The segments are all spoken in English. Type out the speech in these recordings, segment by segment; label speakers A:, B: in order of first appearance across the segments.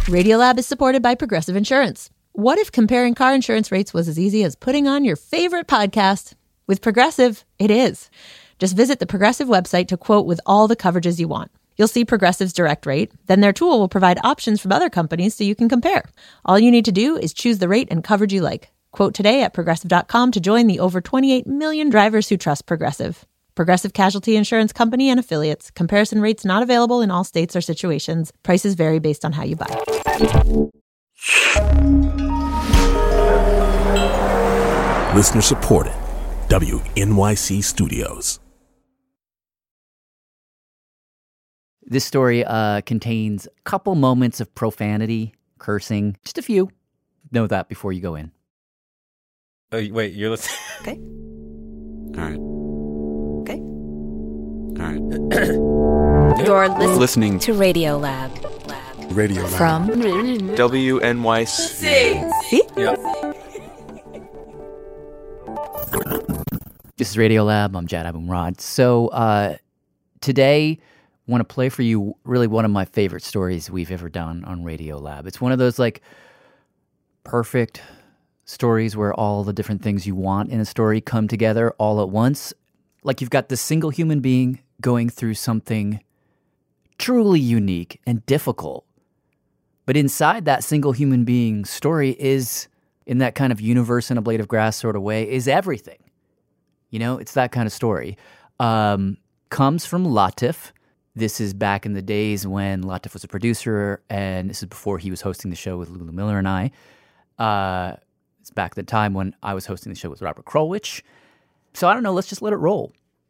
A: Radiolab is supported by Progressive Insurance. What if comparing car insurance rates was as easy as putting on your favorite podcast? With Progressive, it is. Just visit the Progressive website to quote with all the coverages you want. You'll see Progressive's direct rate. Then their tool will provide options from other companies so you can compare. All you need to do is choose the rate and coverage you like. Quote today at Progressive.com to join the over 28 million drivers who trust Progressive. Progressive Casualty Insurance Company and Affiliates. Comparison rates not available in all states or situations. Prices vary based on how you buy.
B: Listener supported. WNYC Studios.
C: This story contains a couple moments of profanity, cursing, just a few. Know that before you go in.
D: Oh, wait, you're listening?
C: Okay.
D: All right.
C: Okay.
D: All right.
E: You're listening to Radiolab.
B: Radio Lab.
E: From
D: WNYC.
A: See?
D: Yep.
C: This is Radiolab. I'm Jad Abumrad. So today, I want to play for you really one of my favorite stories we've ever done on Radiolab. It's one of those like perfect stories where all the different things you want in a story come together all at once. Like you've got this single human being going through something truly unique and difficult. But inside that single human being story is, in that kind of universe in a blade of grass sort of way, is everything. You know, it's that kind of story. Comes from Latif. This is back in the days when Latif was a producer, and this is before he was hosting the show with Lulu Miller and I. It's back at the time when I was hosting the show with Robert Krulwich. So I don't know, let's just let it roll.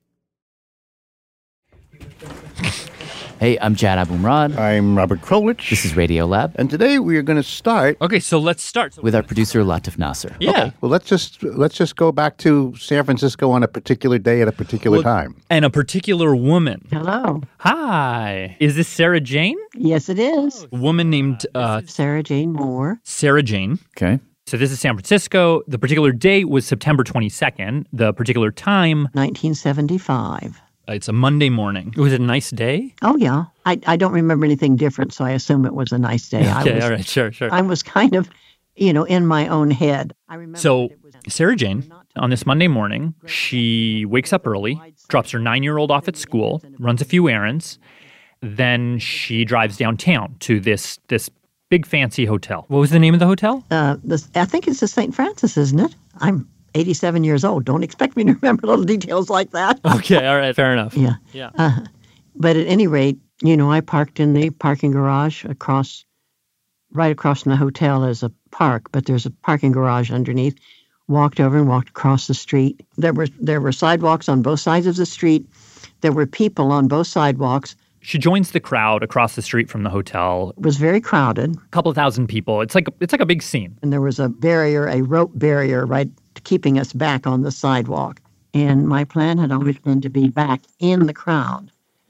C: Hey, I'm Jad Abumrad.
F: I'm Robert Krulwich.
C: This is Radiolab.
F: And today we are going to start
G: Okay, so let's start.
C: With our producer, Latif Nasser.
G: Yeah.
F: Okay, well, let's just go back to San Francisco on a particular day at a particular time.
G: And a particular woman.
H: Hello.
G: Hi. Is this Sarah Jane?
H: Yes, it is.
G: A woman named
H: Sarah Jane Moore.
G: Sarah Jane.
C: Okay.
G: So this is San Francisco. The particular date was September 22nd. The particular time,
H: 1975.
G: It's a Monday morning. Was it a nice day?
H: Oh, yeah. I don't remember anything different, so I assume it was a nice day.
G: Okay, all right, sure.
H: I was kind of, in my own head. I remember.
G: So Sarah Jane, on this Monday morning, she wakes up early, drops her 9-year-old off at school, runs a few errands, then she drives downtown to this big fancy hotel. What was the name of the hotel?
H: I think it's the St. Francis, isn't it? I'm 87 years old. Don't expect me to remember little details like that.
G: Okay, all right, fair enough.
H: Yeah. But at any rate, I parked in the parking garage right across from the hotel is a park, but there's a parking garage underneath. Walked over and walked across the street. There were sidewalks on both sides of the street. There were people on both sidewalks.
G: She joins the crowd across the street from the hotel.
H: It was very crowded.
G: A couple of thousand people. It's like a big scene.
H: And there was a rope barrier, right, keeping us back on the sidewalk. And my plan had always been to be back in the crowd.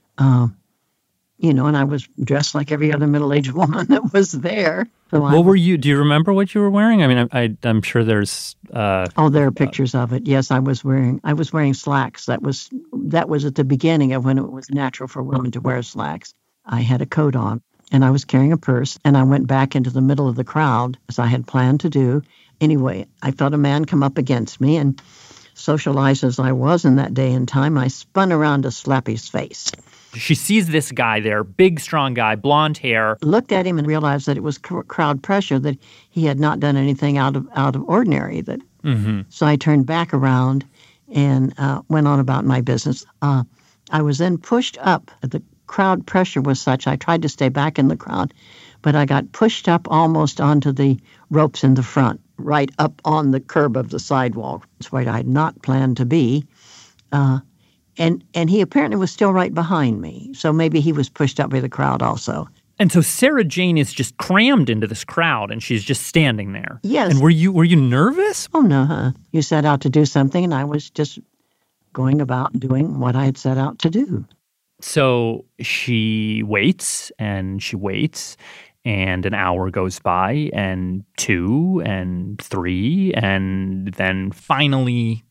H: And I was dressed like every other middle-aged woman that was there. So
G: what were you? Do you remember what you were wearing? I mean, I'm sure there's.
H: There are pictures of it. Yes, I was wearing slacks. That was at the beginning of when it was natural for women to wear slacks. I had a coat on, and I was carrying a purse, and I went back into the middle of the crowd as I had planned to do. Anyway, I felt a man come up against me, and socialized as I was in that day and time, I spun around to slap his face.
G: She sees this guy there, big, strong guy, blonde hair.
H: Looked at him and realized that it was crowd pressure, that he had not done anything out of ordinary. So I turned back around and went on about my business. I was then pushed up. The crowd pressure was such, I tried to stay back in the crowd, but I got pushed up almost onto the ropes in the front, right up on the curb of the sidewalk. It's where I had not planned to be. And he apparently was still right behind me. So maybe he was pushed up by the crowd also.
G: And so Sarah Jane is just crammed into this crowd, and she's just standing there.
H: Yes.
G: And were you nervous?
H: Oh, no. You set out to do something, and I was just going about doing what I had set out to do.
G: So she waits, and an hour goes by, and 2, and 3, and then finally,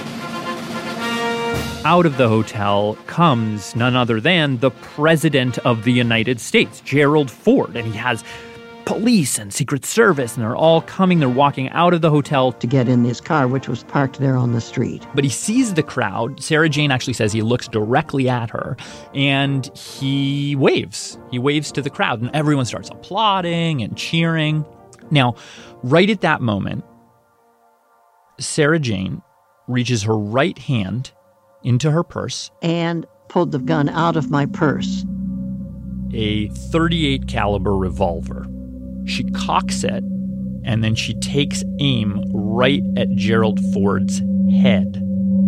G: out of the hotel comes none other than the President of the United States, Gerald Ford. And he has police and Secret Service, and they're all coming. They're walking out of the hotel
H: to get in this car, which was parked there on the street.
G: But he sees the crowd. Sarah Jane actually says he looks directly at her, and he waves. He waves to the crowd, and everyone starts applauding and cheering. Now, right at that moment, Sarah Jane reaches her right hand into her purse
H: and pulled the gun out of my purse.
G: A .38 caliber revolver. She cocks it, and then she takes aim right at Gerald Ford's head.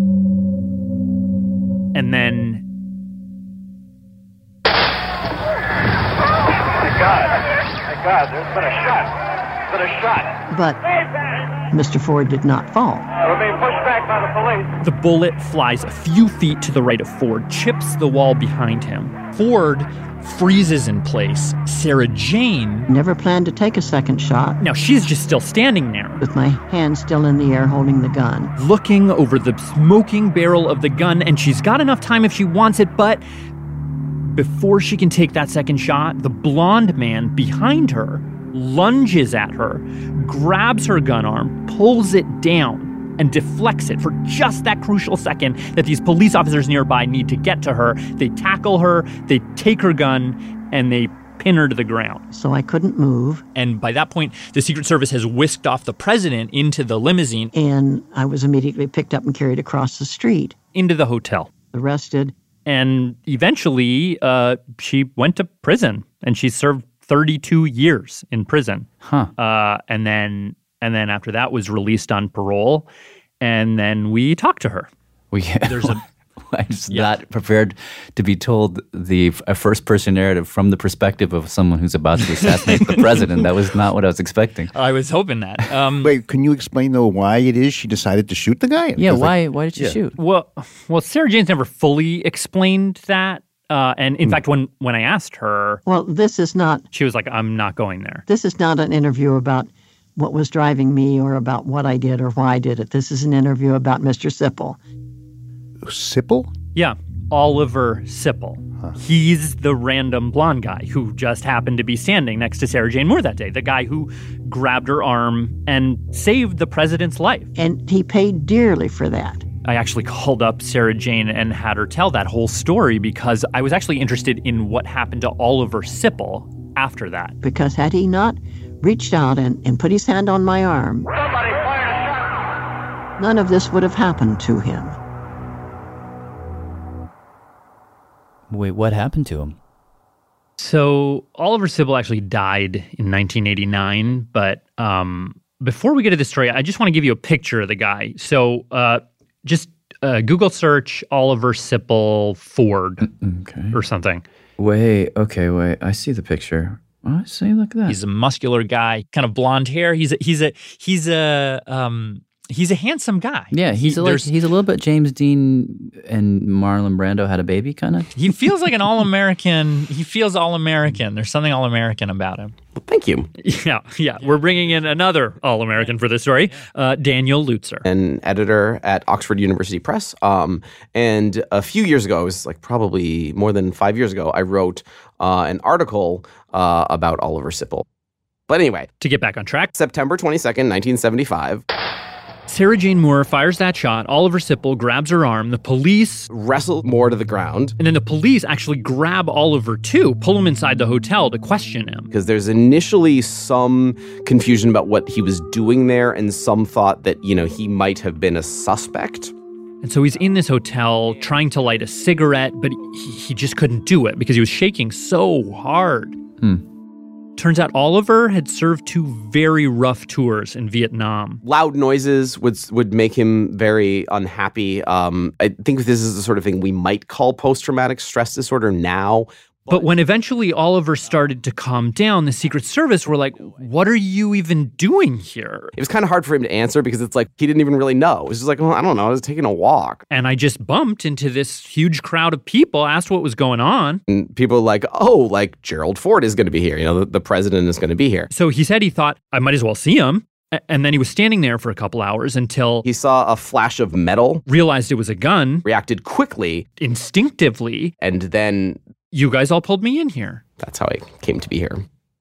G: And then...
I: My God, there's been a shot.
H: But Mr. Ford did not fall.
I: We're being pushed back by the police.
G: The bullet flies a few feet to the right of Ford, chips the wall behind him. Ford freezes in place. Sarah Jane
H: never planned to take a second shot.
G: Now she's just still standing there,
H: with my hand still in the air holding the gun,
G: looking over the smoking barrel of the gun, and she's got enough time if she wants it, but before she can take that second shot, the blonde man behind her lunges at her, grabs her gun arm, pulls it down, and deflects it for just that crucial second that these police officers nearby need to get to her. They tackle her, they take her gun, and they pin her to the ground.
H: So I couldn't move.
G: And by that point, the Secret Service has whisked off the president into the limousine.
H: And I was immediately picked up and carried across the street.
G: Into the hotel.
H: Arrested.
G: And eventually, she went to prison, and she served 32 years in prison. And then after that was released on parole, and then we talked to her.
C: I'm just not prepared to be told a first-person narrative from the perspective of someone who's about to assassinate the president. That was not what I was expecting.
G: I was hoping that.
F: Wait, can you explain, though, why it is she decided to shoot the guy?
C: Yeah, why did she shoot?
G: Well, Sarah Jane's never fully explained that. And in fact, when I asked her...
H: Well, this is not...
G: She was like, I'm not going there.
H: This is not an interview about what was driving me or about what I did or why I did it. This is an interview about Mr. Sipple.
F: Sipple?
G: Yeah, Oliver Sipple. He's the random blonde guy who just happened to be standing next to Sarah Jane Moore that day, the guy who grabbed her arm and saved the president's life.
H: And he paid dearly for that.
G: I actually called up Sarah Jane and had her tell that whole story because I was actually interested in what happened to Oliver Sipple after that.
H: Because had he not reached out and put his hand on my arm,
I: Somebody fired a shot.
H: None of this would have happened to him.
C: Wait, what happened to him?
G: So Oliver Sipple actually died in 1989, but before we get to the story, I just want to give you a picture of the guy. So just Google search Oliver Sipple Ford or something.
C: Wait, I see the picture. Oh, I see, look at that.
G: He's a muscular guy, kind of blonde hair. He's a handsome guy.
C: Yeah, he's a little bit James Dean and Marlon Brando had a baby, kind of.
G: He feels like an all-American. He feels all-American. There's something all-American about him.
J: Well, thank you.
G: Yeah. We're bringing in another all-American for this story, Daniel Lutzer.
J: An editor at Oxford University Press. And a few years ago, it was like probably more than 5 years ago, I wrote an article about Oliver Sipple. But anyway.
G: To get back on track.
J: September 22nd, 1975.
G: Sarah Jane Moore fires that shot. Oliver Sipple grabs her arm. The police
J: wrestle Moore to the ground.
G: And then the police actually grab Oliver too, pull him inside the hotel to question him.
J: Because there's initially some confusion about what he was doing there and some thought that, he might have been a suspect.
G: And so he's in this hotel trying to light a cigarette, but he just couldn't do it because he was shaking so hard. Turns out Oliver had served 2 very rough tours in Vietnam.
J: Loud noises would make him very unhappy. I think this is the sort of thing we might call post-traumatic stress disorder now.
G: But when eventually Oliver started to calm down, the Secret Service were like, what are you even doing here?
J: It was kind of hard for him to answer because it's like he didn't even really know. It was just like, well, I don't know. I was taking a walk.
G: And I just bumped into this huge crowd of people, asked what was going on.
J: And people were like, like Gerald Ford is going to be here. The president is going to be here.
G: So he said he thought, I might as well see him. And then he was standing there for a couple hours until
J: he saw a flash of metal,
G: realized it was a gun,
J: reacted quickly,
G: instinctively,
J: and then...
G: You guys all pulled me in here.
J: That's how I came to be here.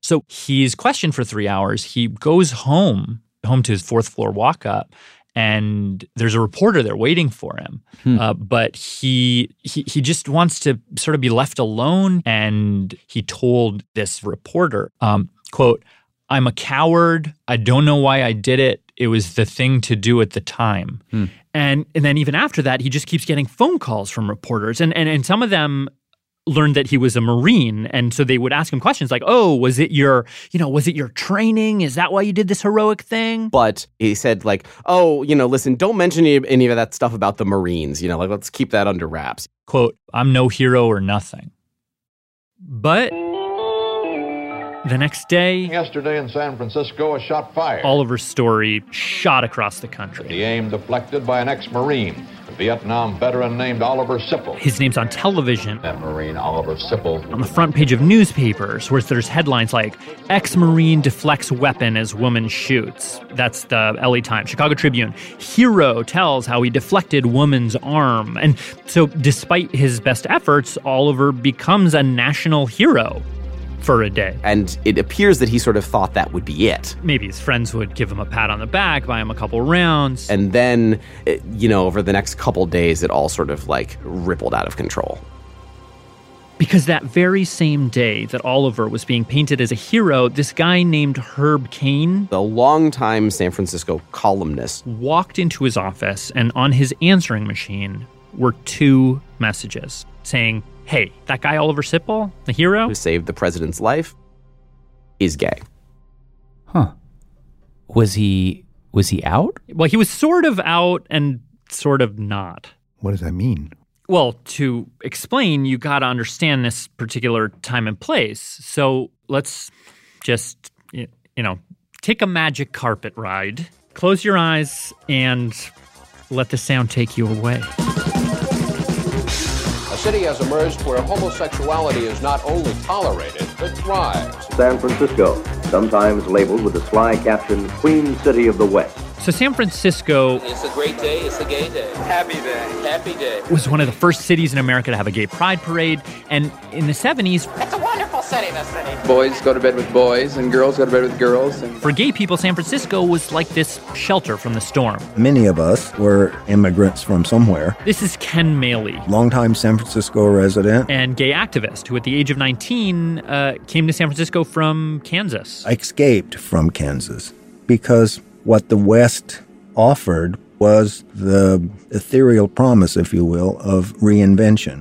G: So he's questioned for 3 hours. He goes home to his fourth floor walk-up, and there's a reporter there waiting for him. But he just wants to sort of be left alone. And he told this reporter, quote, "I'm a coward. I don't know why I did it. It was the thing to do at the time." And then even after that, he just keeps getting phone calls from reporters. And some of them learned that he was a Marine. And so they would ask him questions like, "Oh, was it your training? Is that why you did this heroic thing?"
J: But he said like, "Oh, listen, don't mention any of that stuff about the Marines. Like let's keep that under wraps."
G: Quote, "I'm no hero or nothing." But the next day,
K: yesterday in San Francisco, a shot fired.
G: Oliver's story shot across the country.
K: The aim deflected by an ex-Marine, a Vietnam veteran named Oliver Sipple.
G: His name's on television.
K: That Marine, Oliver Sipple.
G: On the front page of newspapers, where there's headlines like, "Ex-Marine deflects weapon as woman shoots." That's the LA Times. Chicago Tribune. "Hero tells how he deflected woman's arm." And so despite his best efforts, Oliver becomes a national hero for a day.
J: And it appears that he sort of thought that would be it.
G: Maybe his friends would give him a pat on the back, buy him a couple rounds.
J: And then, over the next couple days, it all sort of like rippled out of control.
G: Because that very same day that Oliver was being painted as a hero, this guy named Herb Caen,
J: the longtime San Francisco columnist,
G: walked into his office, and on his answering machine were 2 messages saying, "Hey, that guy Oliver Sipple, the hero
J: who saved the president's life, is gay."
C: Huh. Was he out?
G: Well, he was sort of out and sort of not.
F: What does that mean?
G: Well, to explain, you got to understand this particular time and place. So let's just, take a magic carpet ride. Close your eyes and let the sound take you away.
L: A city has emerged where homosexuality is not only tolerated, but thrives.
M: San Francisco, sometimes labeled with the sly caption, Queen City of the West.
G: So San Francisco...
N: It's a great day. It's a gay day. Happy day. Happy day.
G: ...was one of the first cities in America to have a gay pride parade. And in the 70s...
N: It's a wonderful city, this city.
O: Boys go to bed with boys, and girls go to bed with girls. And
G: for gay people, San Francisco was like this shelter from the storm.
P: Many of us were immigrants from somewhere.
G: This is Ken Maley.
P: Longtime San Francisco resident.
G: And gay activist who at the age of 19 came to San Francisco from Kansas.
P: I escaped from Kansas because what the West offered was the ethereal promise, if you will, of reinvention.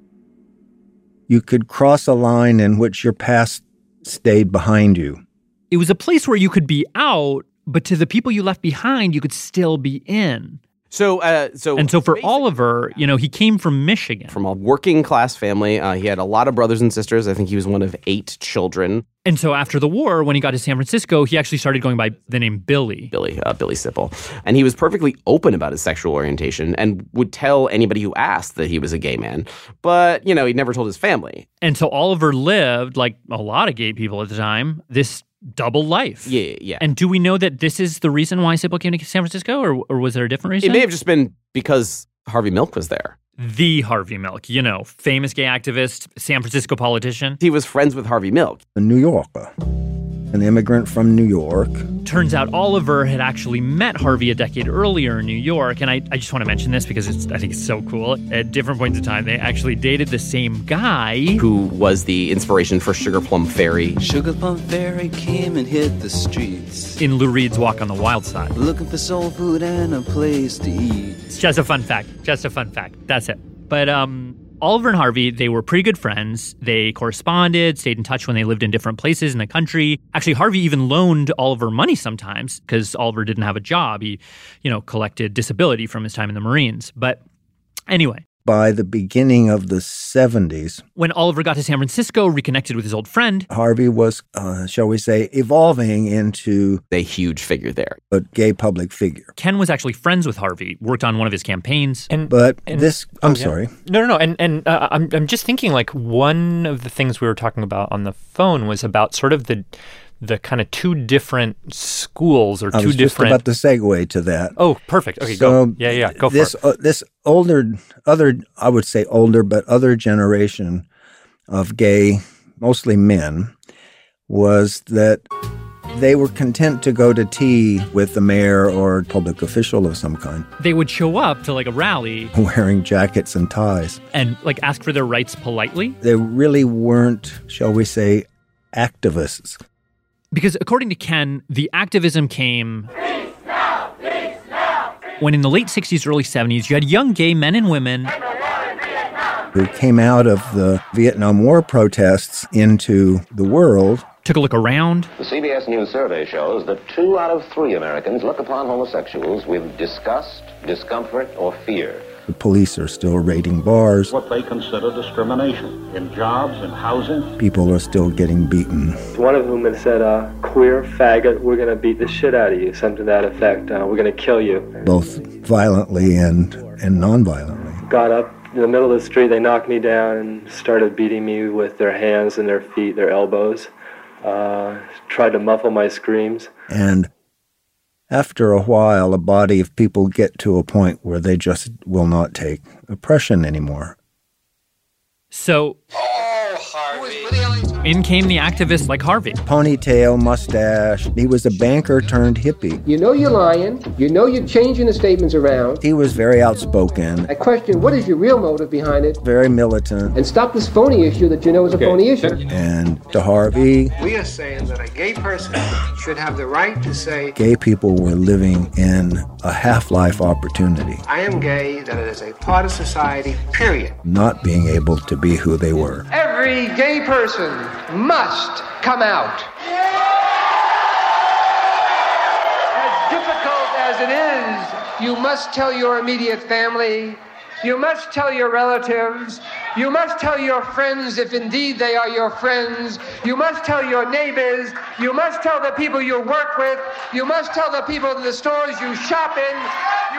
P: You could cross a line in which your past stayed behind you.
G: It was a place where you could be out, but to the people you left behind, you could still be in. So for Oliver, he came from Michigan.
J: From a working class family. He had a lot of brothers and sisters. I think he was one of 8 children.
G: And so after the war, when he got to San Francisco, he actually started going by the name Billy.
J: Billy Sipple. And he was perfectly open about his sexual orientation and would tell anybody who asked that he was a gay man. But, he never told his family.
G: And so Oliver lived, like a lot of gay people at the time, this double life.
J: Yeah.
G: And do we know that this is the reason why Sipple came to San Francisco, or was there a different reason?
J: It may have just been because Harvey Milk was there.
G: The Harvey Milk, famous gay activist, San Francisco politician.
J: He was friends with Harvey Milk.
P: A New Yorker, an immigrant from New York.
G: Turns out Oliver had actually met Harvey a decade earlier in New York, and I just want to mention this because I think it's so cool. At different points in time, they actually dated the same guy.
J: Who was the inspiration for Sugar Plum Fairy.
Q: Sugar Plum Fairy came and hit the streets.
G: In Lou Reed's Walk on the Wild Side.
Q: Looking for soul food and a place to eat.
G: Just a fun fact. That's it. But Oliver and Harvey, they were pretty good friends. They corresponded, stayed in touch when they lived in different places in the country. Actually, Harvey even loaned Oliver money sometimes because Oliver didn't have a job. He, collected disability from his time in the Marines. But anyway.
P: By the beginning of the 70s,
G: when Oliver got to San Francisco, reconnected with his old friend,
P: Harvey was, shall we say, evolving into
J: a huge figure there.
P: A gay public figure.
G: Ken was actually friends with Harvey, worked on one of his campaigns.
P: I'm sorry.
R: No. And I'm just thinking, like, one of the things we were talking about on the phone was about sort of the kind of 2 different schools or 2 different... I was just
P: about to segue to that.
R: Oh, perfect. Okay, go. Yeah, go for it.
P: This I would say older, but other generation of gay, mostly men, was that they were content to go to tea with the mayor or public official of some kind.
G: They would show up to like a rally
P: wearing jackets and ties.
G: And like ask for their rights politely.
P: They really weren't, shall we say, activists.
G: Because according to Ken, the activism came when in the late 60s, early 70s, you had young gay men and women
P: who came out of the Vietnam War protests into the world.
G: Took a look around.
S: The CBS News survey shows that 2 out of 3 Americans look upon homosexuals with disgust, discomfort, or fear.
P: The police are still raiding bars.
T: What they consider discrimination in jobs, in housing.
P: People are still getting beaten.
U: One of them had said, queer, faggot, we're going to beat the shit out of you, something to that effect. We're going to kill you.
P: Both violently and non-violently.
U: Got up in the middle of the street, they knocked me down and started beating me with their hands and their feet, their elbows. Tried to muffle my screams.
P: And after a while, a body of people get to a point where they just will not take oppression anymore.
G: So, in came the activists like Harvey.
P: Ponytail, mustache. He was a banker turned hippie.
V: You know you're lying. You know you're changing the statements around.
P: He was very outspoken.
V: I question, what is your real motive behind it?
P: Very militant.
V: And stop this phony issue that you know is a phony issue.
P: And to Harvey,
W: we are saying that a gay person should have the right to say,
P: gay people were living in a half-life opportunity.
W: I am gay, that it is a part of society, period.
P: Not being able to be who they were.
V: Every gay person must come out. As difficult as it is, you must tell your immediate family, you must tell your relatives, you must tell your friends if indeed they are your friends, you must tell your neighbors, you must tell the people you work with, you must tell the people in the stores you shop in,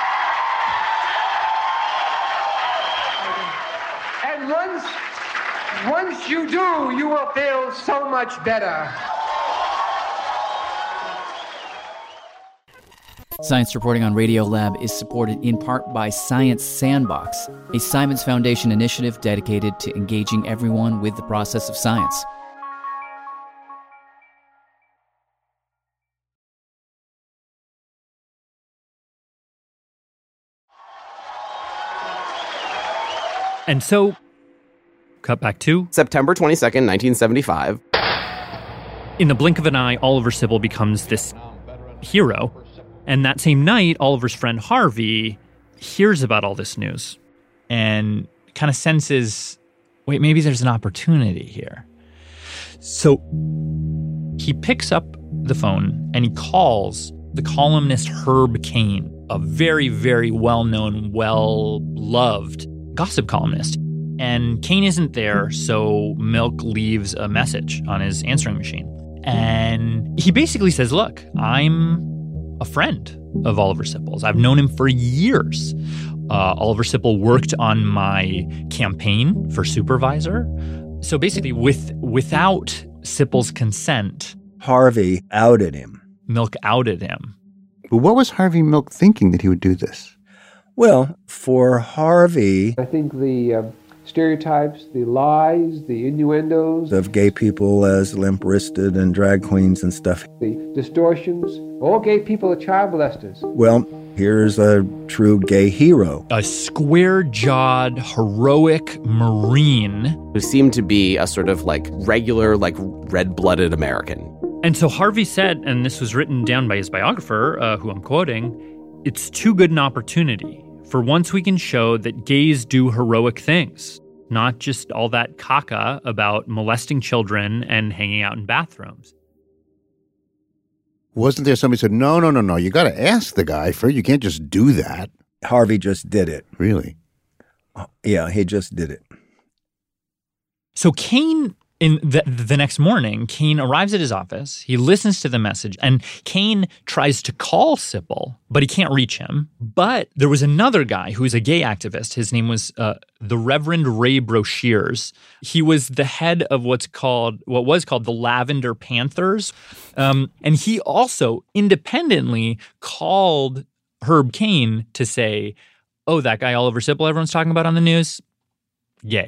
V: and once you do, you will feel so much better.
C: Science Reporting on Radiolab is supported in part by Science Sandbox, a Simons Foundation initiative dedicated to engaging everyone with the process of science.
G: And so, cut back to
J: September 22nd, 1975.
G: In the blink of an eye, Oliver Sibble becomes this hero. And that same night, Oliver's friend Harvey hears about all this news and kind of senses, wait, maybe there's an opportunity here. So he picks up the phone and he calls the columnist Herb Caen, a very, very well-known, well-loved gossip columnist. And Caen isn't there, so Milk leaves a message on his answering machine. And he basically says, look, I'm a friend of Oliver Sipple's. I've known him for years. Oliver Sipple worked on my campaign for supervisor. So basically, without Sipple's consent,
P: Harvey outed him.
G: Milk outed him.
F: But what was Harvey Milk thinking that he would do this?
P: Well, for Harvey,
V: I think the stereotypes, the lies, the innuendos
P: of gay people as limp-wristed and drag queens and stuff.
V: The distortions. All gay people are child molesters.
P: Well, here's a true gay hero.
G: A square-jawed, heroic Marine.
J: Who seemed to be a sort of like regular, like red-blooded American.
G: And so Harvey said, and this was written down by his biographer, who I'm quoting, it's too good an opportunity. For once we can show that gays do heroic things, not just all that caca about molesting children and hanging out in bathrooms.
F: Wasn't there somebody who said, no, you got to ask the guy first. You can't just do that.
P: Harvey just did it.
F: Really?
P: Yeah, he just did it.
G: So Caen, in the next morning, Caen arrives at his office. He listens to the message, and Caen tries to call Sipple, but he can't reach him. But there was another guy who's a gay activist. His name was the Reverend Ray Broshears. He was the head of what was called the Lavender Panthers, and he also independently called Herb Caen to say, "Oh, that guy Oliver Sipple everyone's talking about on the news, gay."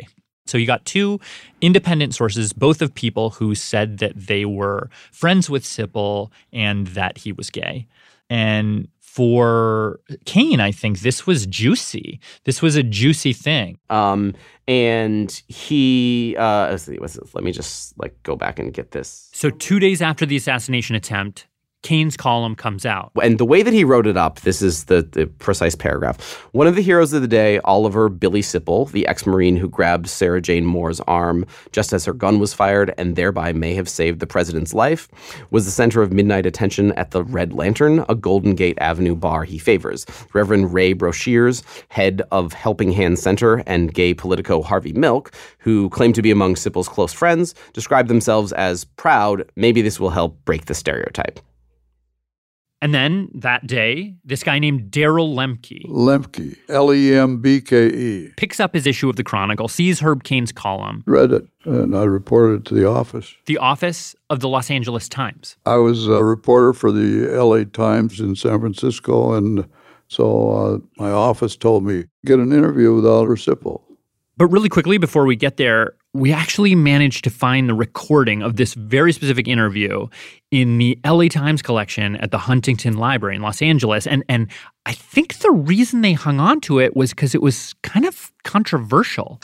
G: So you got two independent sources, both of people who said that they were friends with Sipple and that he was gay. And for Cain, I think this was juicy. This was a juicy thing.
J: And he, let me just go back and get this.
G: So 2 days after the assassination attempt, Cain's column comes out.
J: And the way that he wrote it up, this is the precise paragraph. One of the heroes of the day, Oliver Billy Sipple, the ex-Marine who grabbed Sarah Jane Moore's arm just as her gun was fired and thereby may have saved the president's life, was the center of midnight attention at the Red Lantern, a Golden Gate Avenue bar he favors. Reverend Ray Broshears, head of Helping Hand Center, and gay politico Harvey Milk, who claimed to be among Sipple's close friends, described themselves as proud. Maybe this will help break the stereotype.
G: And then that day, this guy named Darrell Lemke.
A: Lemke, Lembke.
G: Picks up his issue of the Chronicle, sees Herb Cain's column.
A: Read it, and I reported it to the office.
G: The office of the Los Angeles Times.
A: I was a reporter for the LA Times in San Francisco, and so my office told me, get an interview with Oliver Sipple.
G: But really quickly, before we get there, we actually managed to find the recording of this very specific interview in the LA Times collection at the Huntington Library in Los Angeles. And I think the reason they hung on to it was because it was kind of controversial.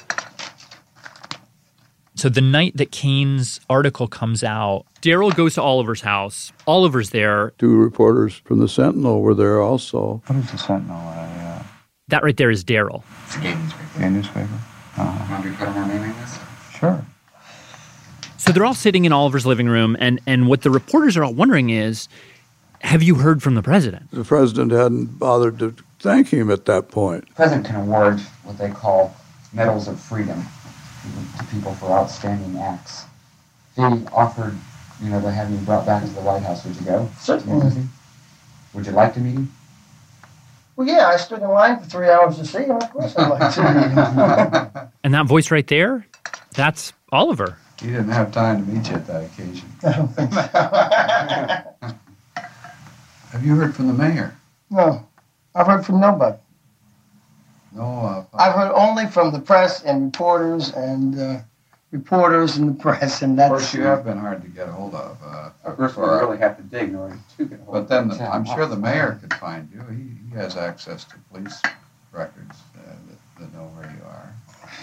G: So the night that Cain's article comes out, Darrell goes to Oliver's house. Oliver's there.
A: 2 reporters from the Sentinel were there also.
B: What is the Sentinel?
G: That right there is Darrell.
B: It's a gay newspaper. Gay newspaper? Want me to put our name in this? Sure.
G: So they're all sitting in Oliver's living room, and what the reporters are all wondering is, have you heard from the president?
A: The president hadn't bothered to thank him at that point.
B: The president can award what they call medals of freedom to people for outstanding acts. If he offered, to have you brought back to the White House, would you go?
E: Certainly.
B: Would you like to meet him?
E: Well, yeah, I stood in line for 3 hours to see him. Of course I'd like to meet him.
G: And that voice right there, that's Oliver.
B: He didn't have time to meet you at that occasion.
E: I don't think so.
B: Have you heard from the mayor?
E: No, I've heard from nobody.
B: No,
E: I've heard only from the press and reporters and the press, and that's...
B: Of course, you have been hard to get a hold of. First, we really have to dig in order to get a hold of. But then I'm sure the mayor could find you. He has access to police records that know where you are.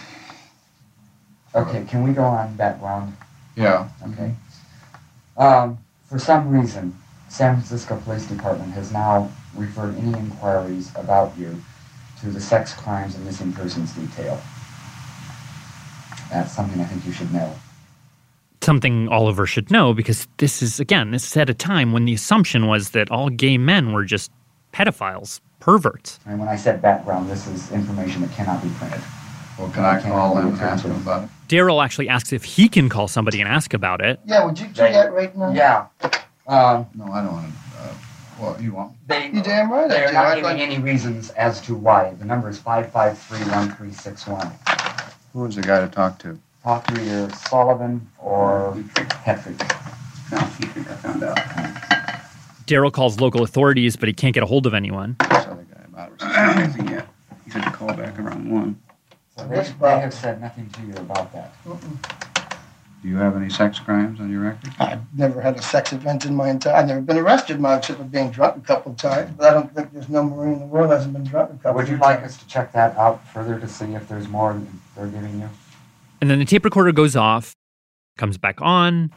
B: Okay, can we go on background? Yeah. Okay. For some reason, San Francisco Police Department has now referred any inquiries about you to the Sex Crimes and Missing Persons Detail. That's something I think you should know.
G: Something Oliver should know, because this is at a time when the assumption was that all gay men were just pedophiles, perverts.
B: And when I said background, this is information that cannot be printed. Well, can I call him and ask him about it?
G: Darrell actually asks if he can call somebody and ask about it.
E: Yeah, would you do that right now?
B: Yeah. No, I don't want to. Well, you want?
E: You damn right.
B: They're not giving any reasons as to why. The number is 553-1361. Who was the guy to talk to? Talk to either Sullivan or Hetrick. No, Hetrick, I found out.
G: Darrell calls local authorities, but he can't get a hold of anyone.
B: This other guy about it. Yet. He said to call back around 1. So they have said nothing to you about that. Do you have any sex crimes on your record?
E: I've never had a sex event in my entire... I've never been arrested, except for being drunk a couple of times. But I don't think there's no Marine in the world that hasn't been drunk a couple of times.
B: Would you like us to check that out further to see if there's more they're giving you?
G: And then the tape recorder goes off, comes back on.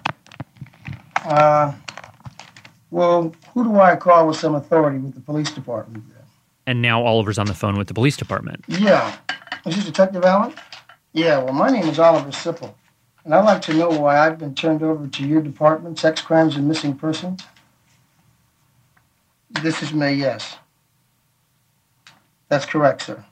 E: Well, who do I call with some authority with the police department then?
G: And now Oliver's on the phone with the police department.
E: Yeah. Is this Detective Allen? Yeah, well, my name is Oliver Sipple. And I'd like to know why I've been turned over to your department, Sex Crimes and Missing Persons. This is May, yes. That's correct, sir.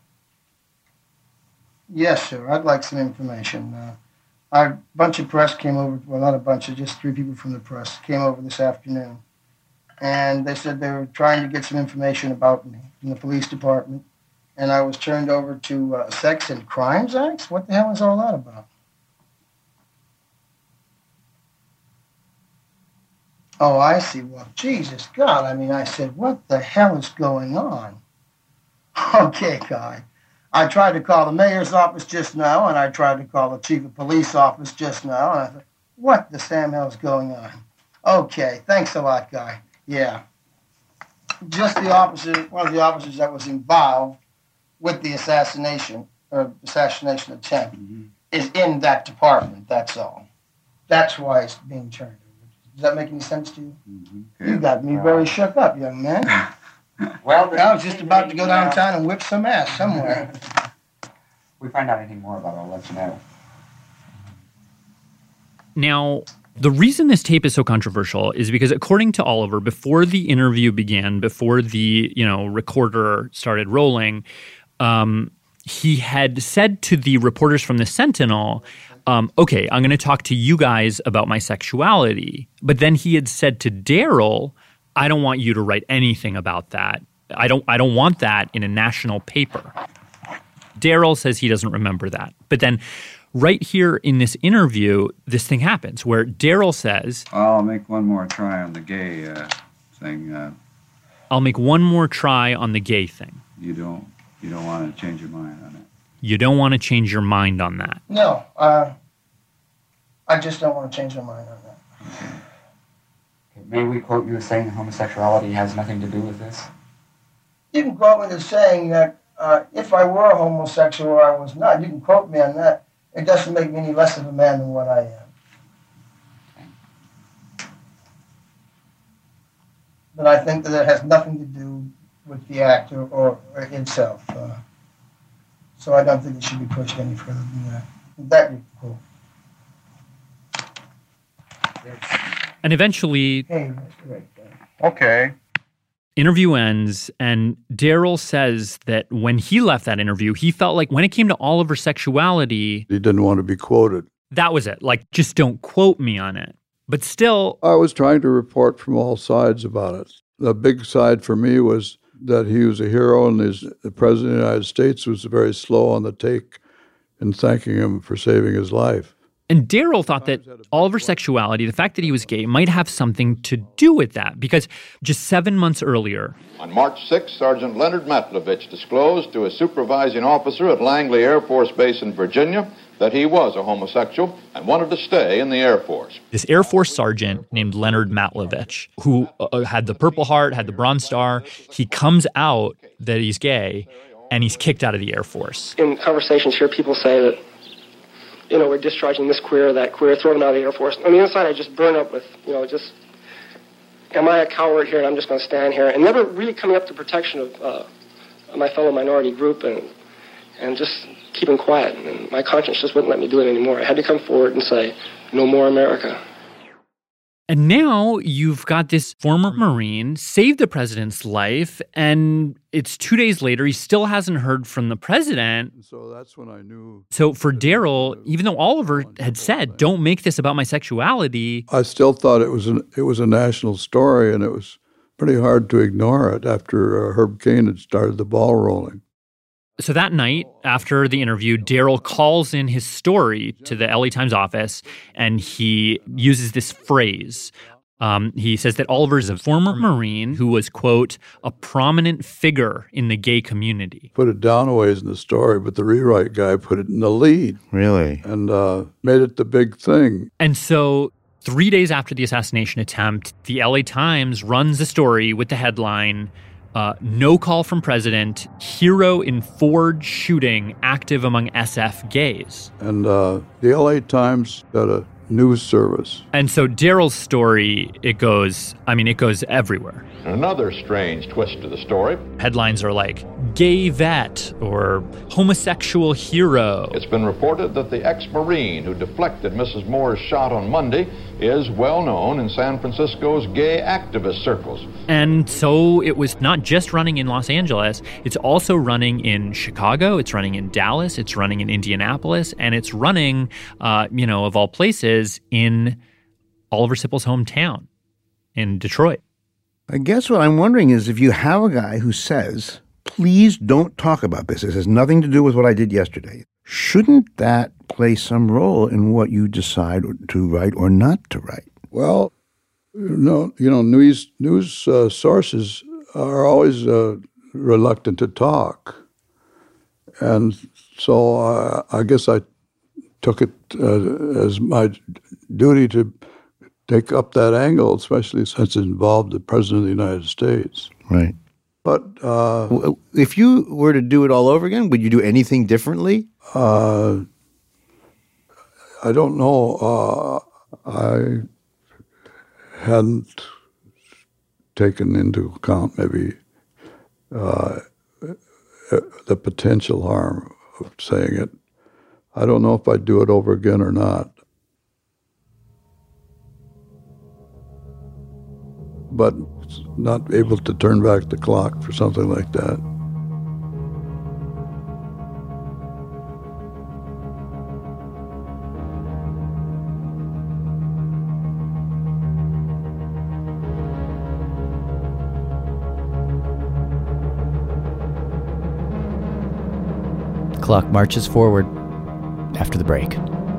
E: Yes, sir. I'd like some information. A bunch of press came over, well, not a bunch, just 3 people from the press came over this afternoon. And they said they were trying to get some information about me from the police department. And I was turned over to Sex and Crimes Acts? What the hell is all that about? Oh, I see. Well, Jesus God. I mean, I said, what the hell is going on? Okay, guy. I tried to call the mayor's office just now, and I tried to call the chief of police office just now, and I thought, what the Sam hell's going on? Okay, thanks a lot, guy. Yeah. Just the officer, one of the officers that was involved with the assassination attempt is in that department, that's all. That's why it's being turned over. Does that make any sense to you? You got me very shook up, young man.
B: Well,
E: I was just about to go downtown and whip some ass somewhere.
B: If we find out anything more about it, I'll let you know.
G: Now, the reason this tape is so controversial is because, according to Oliver, before the interview began, before the recorder started rolling, he had said to the reporters from the Sentinel, okay, I'm going to talk to you guys about my sexuality. But then he had said to Daryl, I don't want you to write anything about that. I don't want that in a national paper. Daryl says he doesn't remember that. But then right here in this interview, this thing happens where Daryl says,
D: I'll make one more try on the gay thing.
G: I'll make one more try on the gay thing.
D: You don't want to change your mind on it?
G: You don't want to change your mind on that?
E: No, I just don't want to change my mind on that.
B: Okay, may we quote you as saying homosexuality has nothing to do with this?
E: You can quote me as saying that if I were a homosexual or I was not, you can quote me on that. It doesn't make me any less of a man than what I am. But I think that it has nothing to do with the act or itself. So I don't think it should be pushed any further than that. That you can quote.
G: And eventually,
E: hey, that's great.
D: Okay.
G: Interview ends, and Daryl says that when he left that interview, he felt like when it came to Oliver's sexuality,
A: he didn't want to be quoted.
G: That was it. Like, just don't quote me on it. But still,
A: I was trying to report from all sides about it. The big side for me was that he was a hero, and the President of the United States was very slow on the take in thanking him for saving his life.
G: And Daryl thought that Oliver's sexuality, the fact that he was gay, might have something to do with that, because just 7 months earlier,
K: on March 6, Sergeant Leonard Matlovich disclosed to a supervising officer at Langley Air Force Base in Virginia that he was a homosexual and wanted to stay in the Air Force.
G: This Air Force sergeant named Leonard Matlovich, who had the Purple Heart, had the Bronze Star, he comes out that he's gay, and he's kicked out of the Air Force.
H: In conversations here, people say that, we're discharging this queer or that queer, throw them out of the Air Force. On the inside, I just burn up with, am I a coward here and I'm just going to stand here? And never really coming up to protection of my fellow minority group and just keeping quiet. And my conscience just wouldn't let me do it anymore. I had to come forward and say, no more America.
G: And now you've got this former Marine saved the president's life, and it's 2 days later, he still hasn't heard from the president.
A: So that's when I knew.
G: So for Daryl, even though Oliver had said, don't make this about my sexuality,
A: I still thought it was a national story, and it was pretty hard to ignore it after Herb Caen had started the ball rolling.
G: So that night, after the interview, Daryl calls in his story to the LA Times office, and he uses this phrase. He says that Oliver is a former Marine who was, quote, a prominent figure in the gay community.
A: Put it down a ways in the story, but the rewrite guy put it in the lead.
F: Really?
A: And made it the big thing.
G: And so 3 days after the assassination attempt, the LA Times runs a story with the headline, no call from president, hero in Ford shooting active among SF gays.
A: And the LA Times got a news service.
G: And so Daryl's story, it goes everywhere.
K: Another strange twist to the story.
G: Headlines are like, gay vet or homosexual hero.
K: It's been reported that the ex-Marine who deflected Mrs. Moore's shot on Monday is well known in San Francisco's gay activist circles.
G: And so it was not just running in Los Angeles, it's also running in Chicago, it's running in Dallas, it's running in Indianapolis, and it's running, of all places, in Oliver Sippel's hometown, in Detroit.
F: I guess what I'm wondering is if you have a guy who says, please don't talk about this. This has nothing to do with what I did yesterday. Shouldn't that play some role in what you decide to write or not to write?
A: Well, news sources are always reluctant to talk. And so I guess I took it as my duty to take up that angle, especially since it involved the President of the United States.
F: Right.
A: But
F: if you were to do it all over again, would you do anything differently?
A: I don't know. I hadn't taken into account maybe the potential harm of saying it. I don't know if I'd do it over again or not. But not able to turn back the clock for something like that.
C: The clock marches forward after the break.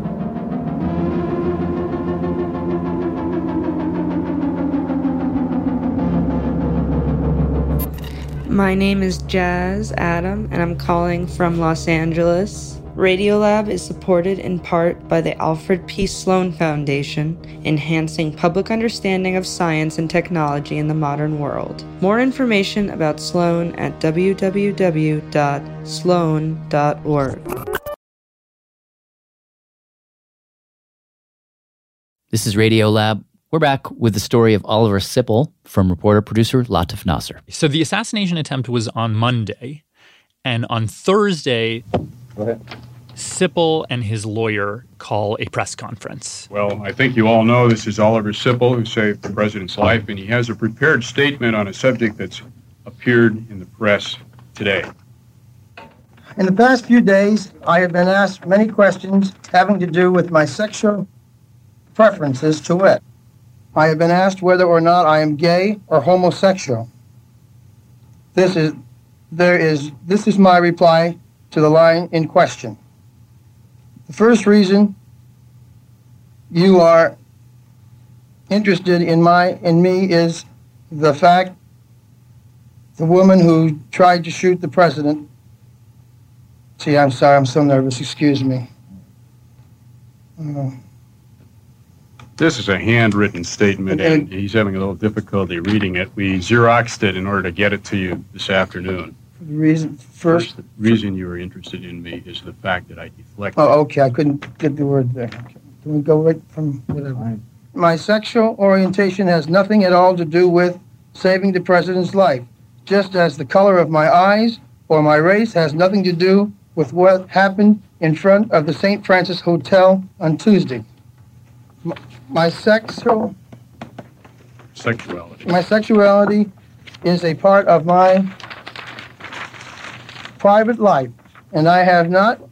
I: My name is Jazz Adam, and I'm calling from Los Angeles. Radiolab is supported in part by the Alfred P. Sloan Foundation, enhancing public understanding of science and technology in the modern world. More information about Sloan at www.sloan.org.
C: This is Radiolab. We're back with the story of Oliver Sipple from reporter-producer Latif Nasser.
G: So the assassination attempt was on Monday, and on Thursday, Sipple and his lawyer call a press conference.
L: Well, I think you all know this is Oliver Sipple, who saved the president's life, and he has a prepared statement on a subject that's appeared in the press today.
E: In the past few days, I have been asked many questions having to do with my sexual preferences, to wit. I have been asked whether or not I am gay or homosexual. This is my reply to the line in question. The first reason you are interested in me is the fact the woman who tried to shoot the president. See, I'm sorry, I'm so nervous, excuse me.
L: This is a handwritten statement, and he's having a little difficulty reading it. We Xeroxed it in order to get it to you this afternoon.
E: The reason
L: you were interested in me is the fact that I deflected.
E: Oh, okay, I couldn't get the word there. Okay. Can we go right from whatever? My sexual orientation has nothing at all to do with saving the president's life, just as the color of my eyes or my race has nothing to do with what happened in front of the St. Francis Hotel on Tuesday. My sexuality is a part of my private life, and has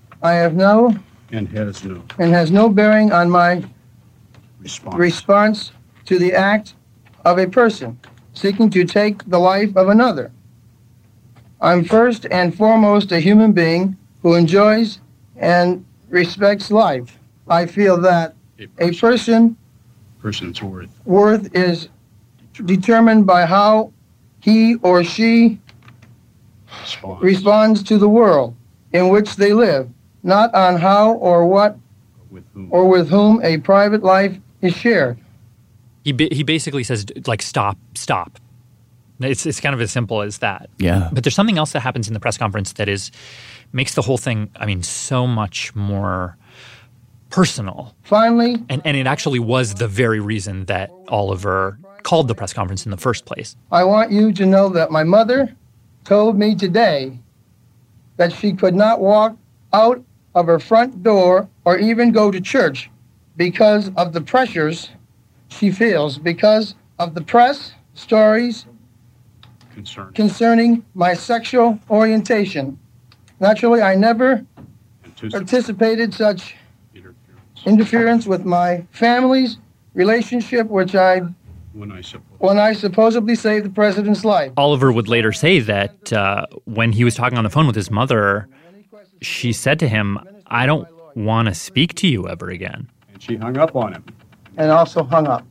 E: no bearing on my response to the act of a person seeking to take the life of another. I'm first and foremost a human being who enjoys and respects life. I feel that a person's worth is determined by how he or she responds to the world in which they live, not on how or what or with whom a private life is shared.
G: He basically says, like, stop. It's kind of as simple as that.
C: Yeah.
G: But there's something else that happens in the press conference that makes the whole thing, so much more personal.
E: Finally.
G: And it actually was the very reason that Oliver called the press conference in the first place.
E: I want you to know that my mother told me today that she could not walk out of her front door or even go to church because of the pressures she feels, because of the press stories concerning my sexual orientation. Naturally, I never anticipated such interference with my family's relationship, when I supposedly saved the president's life.
G: Oliver would later say that when he was talking on the phone with his mother, she said to him, "I don't want to speak to you ever again."
L: And she hung up on him.
E: And also hung up.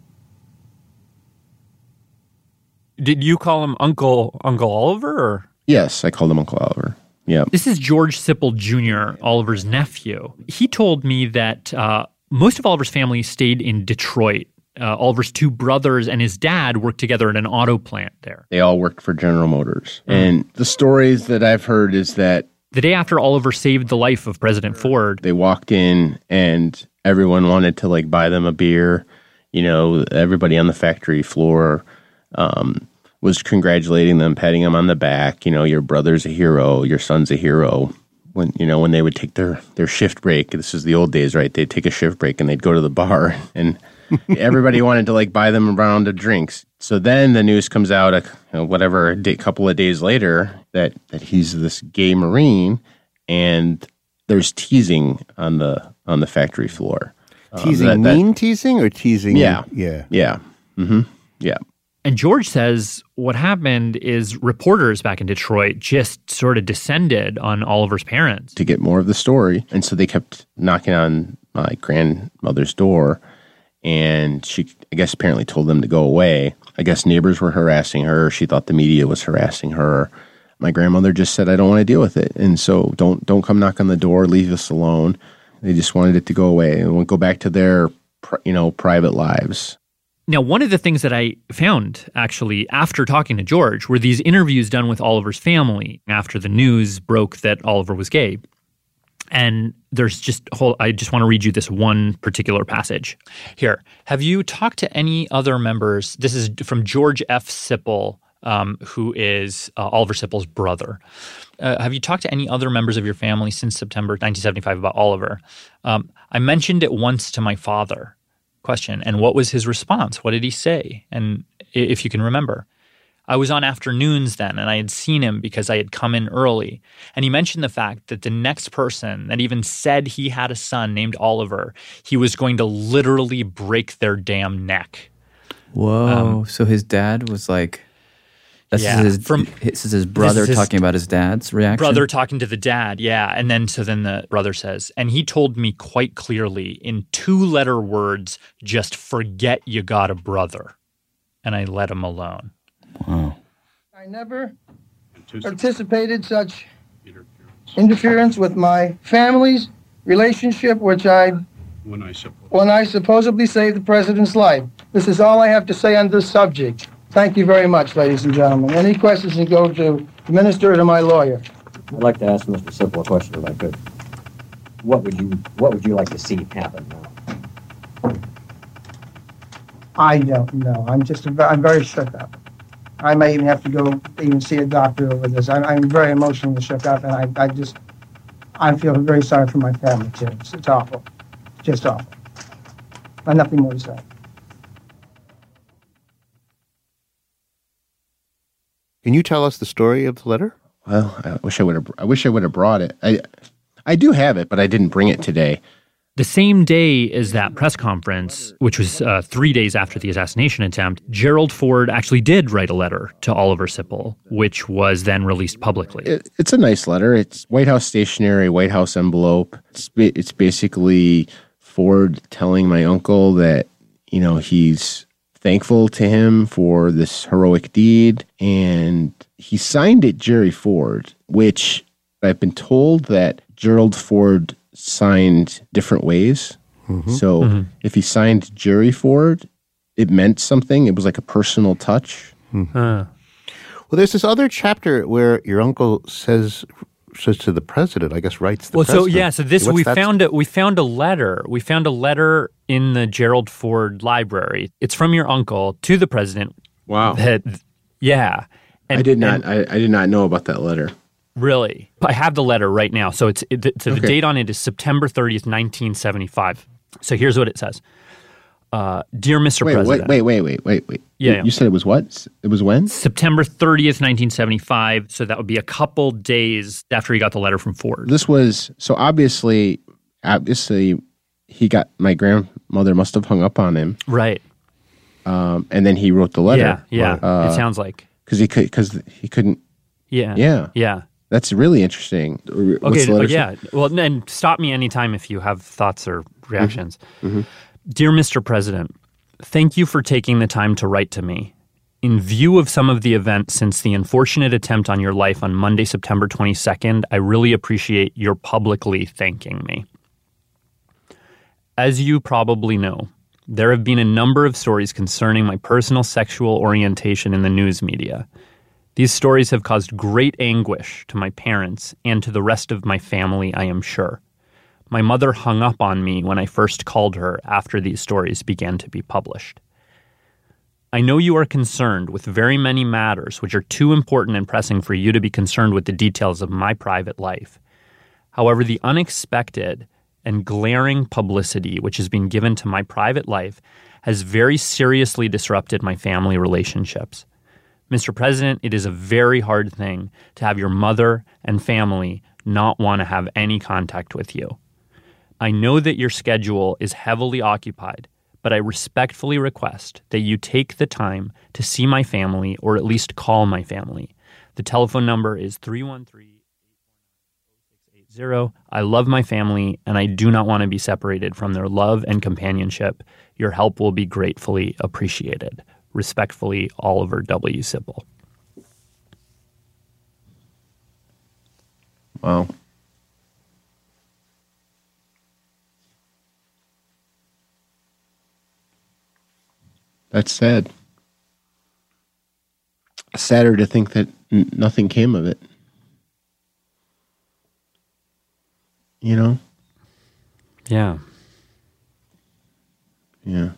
R: Did you call him Uncle Oliver? Or?
M: Yes, I called him Uncle Oliver. Yeah.
G: This is George Sipple Jr., Oliver's nephew. He told me that most of Oliver's family stayed in Detroit. Oliver's two brothers and his dad worked together at an auto plant there.
M: They all worked for General Motors. And the stories that I've heard is that
G: the day after Oliver saved the life of President Ford,
M: they walked in and everyone wanted to like buy them a beer. You know, everybody on the factory floor was congratulating them, patting them on the back. You know, your brother's a hero, your son's a hero. When they would take their shift break, this is the old days, right? They'd take a shift break and they'd go to the bar and everybody wanted to like buy them a round of drinks. So then the news comes out, a couple of days later, that he's this gay Marine, and there's teasing on the factory floor.
F: Teasing, teasing, or teasing?
M: Yeah,
F: yeah.
M: Mm-hmm. Yeah.
G: And George says what happened is reporters back in Detroit just sort of descended on Oliver's parents
M: to get more of the story, and so they kept knocking on my grandmother's door. And she, I guess, apparently told them to go away. I guess neighbors were harassing her. She thought the media was harassing her. My grandmother just said, I don't want to deal with it. And so don't come knock on the door. Leave us alone. They just wanted it to go away and go back to their, private lives.
G: Now, one of the things that I found, actually, after talking to George, were these interviews done with Oliver's family after the news broke that Oliver was gay. And there's I just want to read you this one particular passage. Here, have you talked to any other members? This is from George F. Sipple, who is Oliver Sipple's brother. Have you talked to any other members of your family since September 1975 about Oliver? I mentioned it once to my father. Question. And what was his response? What did he say? And if you can remember. I was on afternoons then, and I had seen him because I had come in early. And he mentioned the fact that the next person that even said he had a son named Oliver, he was going to literally break their damn neck.
C: Whoa. So his dad was like, this is his brother talking about his dad's reaction?
G: Brother talking to the dad, yeah. And then the brother says, and he told me quite clearly in 2-letter words, just forget you got a brother. And I let him alone.
C: Wow.
E: I never anticipated such interference with my family's relationship, when I supposedly saved the president's life. This is all I have to say on this subject. Thank you very much, ladies and gentlemen. Any questions can go to the minister or to my lawyer.
N: I'd like to ask Mr. Sipple a question if I could. What would you like to see happen now?
E: I don't know. I'm very shook up. I may even have to go even see a doctor over this. I'm very emotionally shook up, and I feel very sorry for my family, too. It's awful. Just awful. I have nothing more to say.
F: Can you tell us the story of the letter?
M: Well, I wish I would have brought it. I do have it, but I didn't bring it today.
G: The same day as that press conference, which was 3 days after the assassination attempt, Gerald Ford actually did write a letter to Oliver Sipple, which was then released publicly.
M: It's a nice letter. It's White House stationery, White House envelope. It's basically Ford telling my uncle that, he's thankful to him for this heroic deed. And he signed it Jerry Ford, which I've been told that Gerald Ford signed different ways. Mm-hmm. So if he signed Jerry Ford, it meant something. It was like a personal touch.
F: Mm-hmm. Well, there's this other chapter where your uncle says to the president, I guess, writes the president.
G: So we found a letter. We found a letter in the Gerald Ford library. It's from your uncle to the president.
M: Wow.
G: Yeah. And,
M: I did not know about that letter.
G: Really? I have the letter right now. So the date on it is September 30th, 1975. So here's what it says. Dear Mr. President.
M: Wait.
G: Yeah.
M: You said it was what? It was when?
G: September 30th, 1975. So that would be a couple days after he got the letter from Ford.
M: This was, so obviously he got, my grandmother must have hung up on him.
G: Right.
M: And then he wrote the letter.
G: Yeah. It sounds like.
M: Because he couldn't.
G: Yeah.
M: That's really interesting. What's the letter say?
G: Well, and stop me anytime if you have thoughts or reactions.
M: Mm-hmm.
G: Dear Mr. President, thank you for taking the time to write to me. In view of some of the events since the unfortunate attempt on your life on Monday, September 22nd, I really appreciate your publicly thanking me. As you probably know, there have been a number of stories concerning my personal sexual orientation in the news media. These stories have caused great anguish to my parents and to the rest of my family, I am sure. My mother hung up on me when I first called her after these stories began to be published. I know you are concerned with very many matters which are too important and pressing for you to be concerned with the details of my private life. However, the unexpected and glaring publicity which has been given to my private life has very seriously disrupted my family relationships. Mr. President, it is a very hard thing to have your mother and family not want to have any contact with you. I know that your schedule is heavily occupied, but I respectfully request that you take the time to see my family or at least call my family. The telephone number is 313-849-0680. I love my family, and I do not want to be separated from their love and companionship. Your help will be gratefully appreciated. Respectfully, Oliver W. Sipple.
M: Wow. That's sad. Sadder to think that nothing came of it. You know?
G: Yeah.
M: Yeah.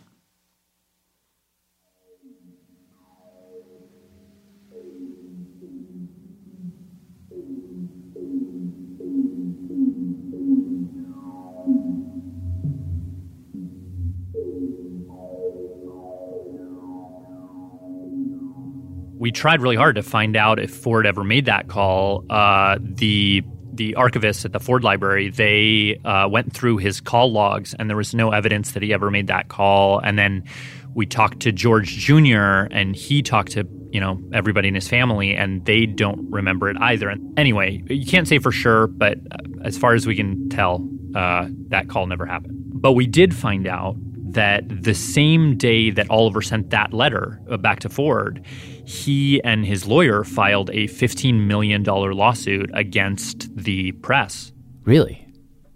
G: We tried really hard to find out if Ford ever made that call. The archivists at the Ford Library, they went through his call logs, and there was no evidence that he ever made that call. And then we talked to George Jr., and he talked to everybody in his family, and they don't remember it either. And anyway, you can't say for sure, but as far as we can tell, that call never happened. But we did find out that the same day that Oliver sent that letter back to Ford, he and his lawyer filed a $15 million lawsuit against the press.
C: Really?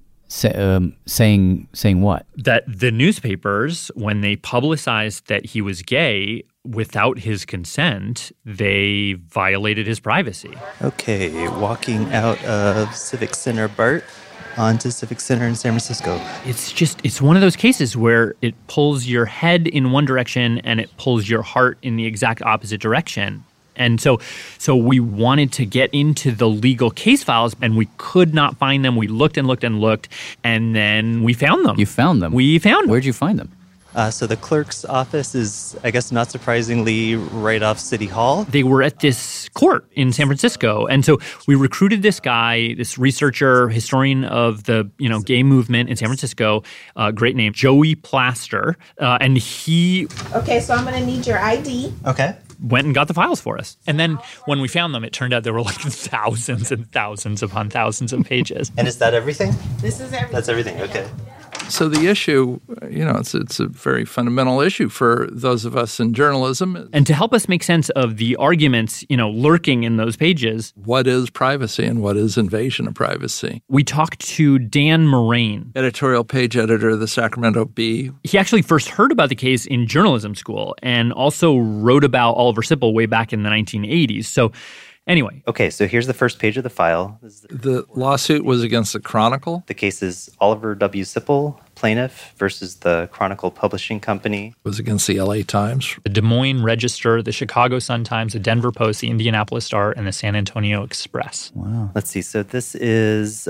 C: Saying what?
G: That the newspapers, when they publicized that he was gay without his consent, they violated his privacy.
O: Okay, walking out of Civic Center BART onto Civic Center in San Francisco.
G: It's one of those cases where it pulls your head in one direction and it pulls your heart in the exact opposite direction. And so we wanted to get into the legal case files, and we could not find them. We looked and looked and looked, and then we found them.
C: You found them?
G: We found them.
C: Where'd you find them?
O: So the clerk's office is, I guess not surprisingly, right off City Hall.
G: They were at this court in San Francisco. And so we recruited this guy, this researcher, historian of the gay movement in San Francisco, great name, Joey Plaster. And he...
Q: Okay, so I'm going to need your ID.
O: Okay.
G: Went and got the files for us. And then when we found them, it turned out there were like thousands and thousands upon thousands of pages.
O: And is that everything?
Q: This is everything.
O: That's everything, okay.
S: So the issue, it's a very fundamental issue for those of us in journalism.
G: And to help us make sense of the arguments, lurking in those pages.
S: What is privacy and what is invasion of privacy?
G: We talked to Dan Moraine,
S: editorial page editor of the Sacramento Bee.
G: He actually first heard about the case in journalism school and also wrote about Oliver Sipple way back in the 1980s. So anyway.
O: Okay, so here's the first page of the file.
S: The lawsuit was against the Chronicle?
O: The case is Oliver W. Sipple, plaintiff, versus the Chronicle Publishing Company.
S: It was against the LA Times.
G: The Des Moines Register, the Chicago Sun-Times, the Denver Post, the Indianapolis Star, and the San Antonio Express.
C: Wow.
O: Let's see. So this is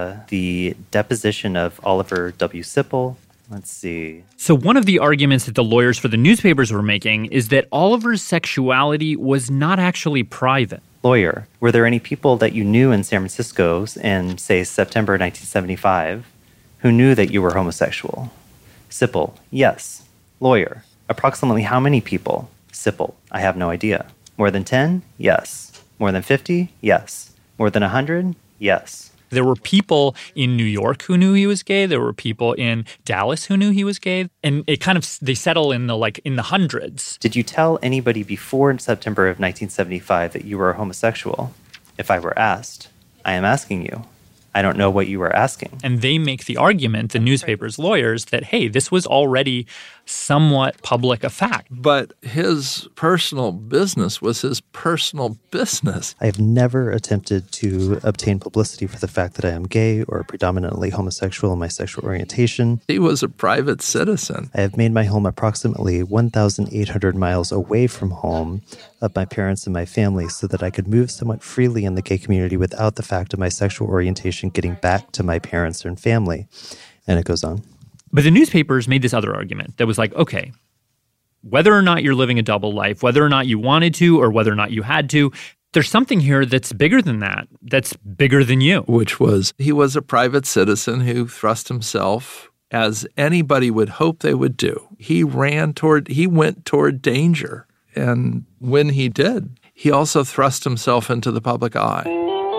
O: the deposition of Oliver W. Sipple. Let's see.
G: So one of the arguments that the lawyers for the newspapers were making is that Oliver's sexuality was not actually private.
O: Lawyer, were there any people that you knew in San Francisco in, say, September 1975 who knew that you were homosexual? Sipple, yes. Lawyer, approximately how many people? Sipple, I have no idea. More than 10? Yes. More than 50? Yes. More than 100? Yes.
G: There were people in New York who knew he was gay. There were people in Dallas who knew he was gay. And it kind of, they settle in the hundreds.
O: Did you tell anybody before September of 1975 that you were a homosexual? If I were asked, I am asking you. I don't know what you were asking.
G: And they make the argument, the newspaper's lawyers, that, hey, this was already somewhat public a fact.
S: But his personal business was his personal business.
O: I have never attempted to obtain publicity for the fact that I am gay or predominantly homosexual in my sexual orientation.
S: He was a private citizen.
O: I have made my home approximately 1,800 miles away from home of my parents and my family so that I could move somewhat freely in the gay community without the fact of my sexual orientation getting back to my parents and family. And it goes on.
G: But the newspapers made this other argument that was like, okay, whether or not you're living a double life, whether or not you wanted to or whether or not you had to, there's something here that's bigger than that, that's bigger than you.
S: Which was, he was a private citizen who thrust himself, as anybody would hope they would do. He went toward danger. And when he did, he also thrust himself into the public eye.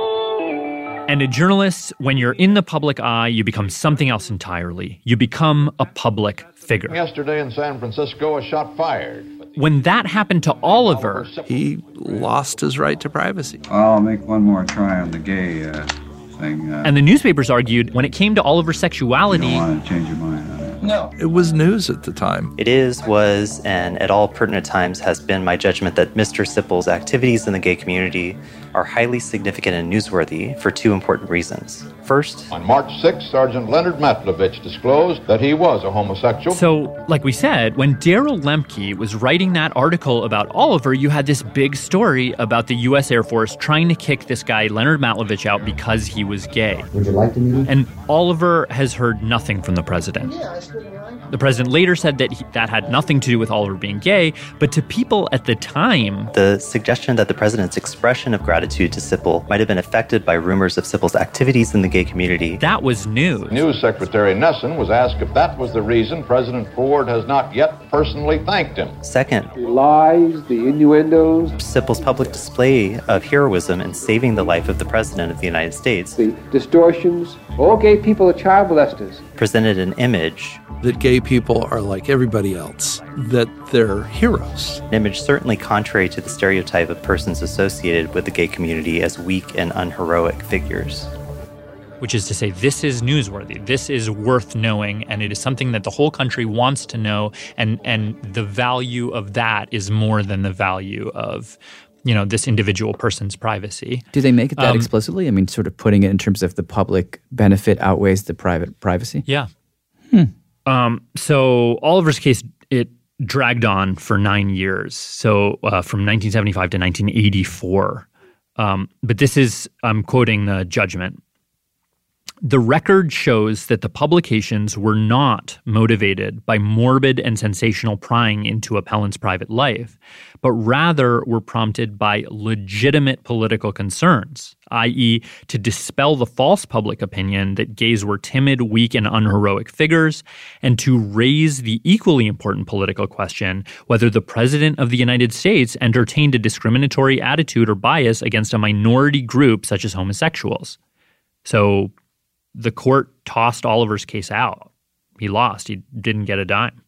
G: And a journalist, when you're in the public eye, you become something else entirely. You become a public figure.
K: Yesterday in San Francisco, a shot fired.
G: When that happened to Oliver,
S: he lost his right to privacy.
D: I'll make one more try on the gay thing.
G: And the newspapers argued when it came to Oliver's sexuality,
D: you don't want to change your mind on it.
S: No. It was news at the time.
O: It is, was, and at all pertinent times has been my judgment that Mr. Sippel's activities in the gay community are highly significant and newsworthy for two important reasons. First,
K: on March 6th, Sergeant Leonard Matlovich disclosed that he was a homosexual.
G: So, like we said, when Darryl Lemke was writing that article about Oliver, you had this big story about the U.S. Air Force trying to kick this guy, Leonard Matlovich, out because he was gay.
N: Would you like to meet him?
G: And Oliver has heard nothing from the president. The president later said that that had nothing to do with Oliver being gay, but to people at the time,
O: the suggestion that the president's expression of gratitude to Sippel might have been affected by rumors of Sippel's activities in the gay community.
G: That was news.
K: News Secretary Nesson was asked if that was the reason President Ford has not yet personally thanked him.
O: Second,
V: the lies, the innuendos,
O: Sippel's public display of heroism in saving the life of the president of the United States,
V: the distortions. All gay people are child molesters.
O: Presented an image
S: that gay people are like everybody else, that they're heroes.
O: An image certainly contrary to the stereotype of persons associated with the gay community as weak and unheroic figures.
G: Which is to say, this is newsworthy, this is worth knowing, and it is something that the whole country wants to know, and the value of that is more than the value of, you know, this individual person's privacy.
C: Do they make it that explicitly? I mean, sort of putting it in terms of the public benefit outweighs the private privacy?
G: Yeah. So Oliver's case, it dragged on for 9 years. So from 1975 to 1984. But this is, I'm quoting the judgment. The record shows that the publications were not motivated by morbid and sensational prying into appellant's private life, but rather were prompted by legitimate political concerns, i.e., to dispel the false public opinion that gays were timid, weak, and unheroic figures, and to raise the equally important political question whether the President of the United States entertained a discriminatory attitude or bias against a minority group such as homosexuals. So the court tossed Oliver's case out. He lost. He didn't get a dime.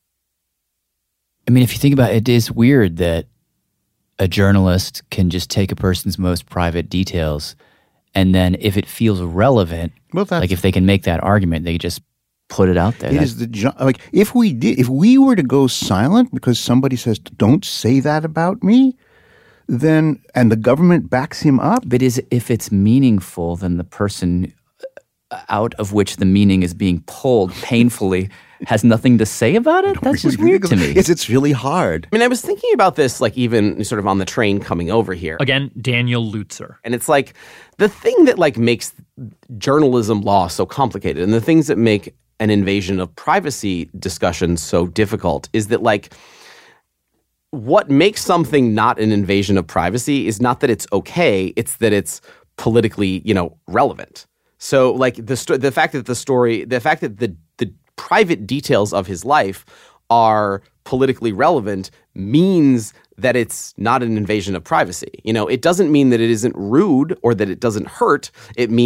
C: I mean, if you think about it, it is weird that a journalist can just take a person's most private details and then if it feels relevant, like if they can make that argument, they just put it out there.
F: It is like if we were to go silent because somebody says, don't say that about me, then, and the government backs him up.
C: But if it's meaningful, then the person out of which the meaning is being pulled painfully has nothing to say about it? That's just weird to me.
F: It's really hard.
J: I mean, I was thinking about this, like, even sort of on the train coming over here.
G: Again, Daniel Lutzer.
J: And it's like, the thing that, like, makes journalism law so complicated and the things that make an invasion of privacy discussion so difficult is that, like, what makes something not an invasion of privacy is not that it's okay, it's that it's politically, relevant. So, like, the fact that the private details of his life are politically relevant means that it's not an invasion of privacy. It doesn't mean that it isn't rude or that it doesn't hurt. It means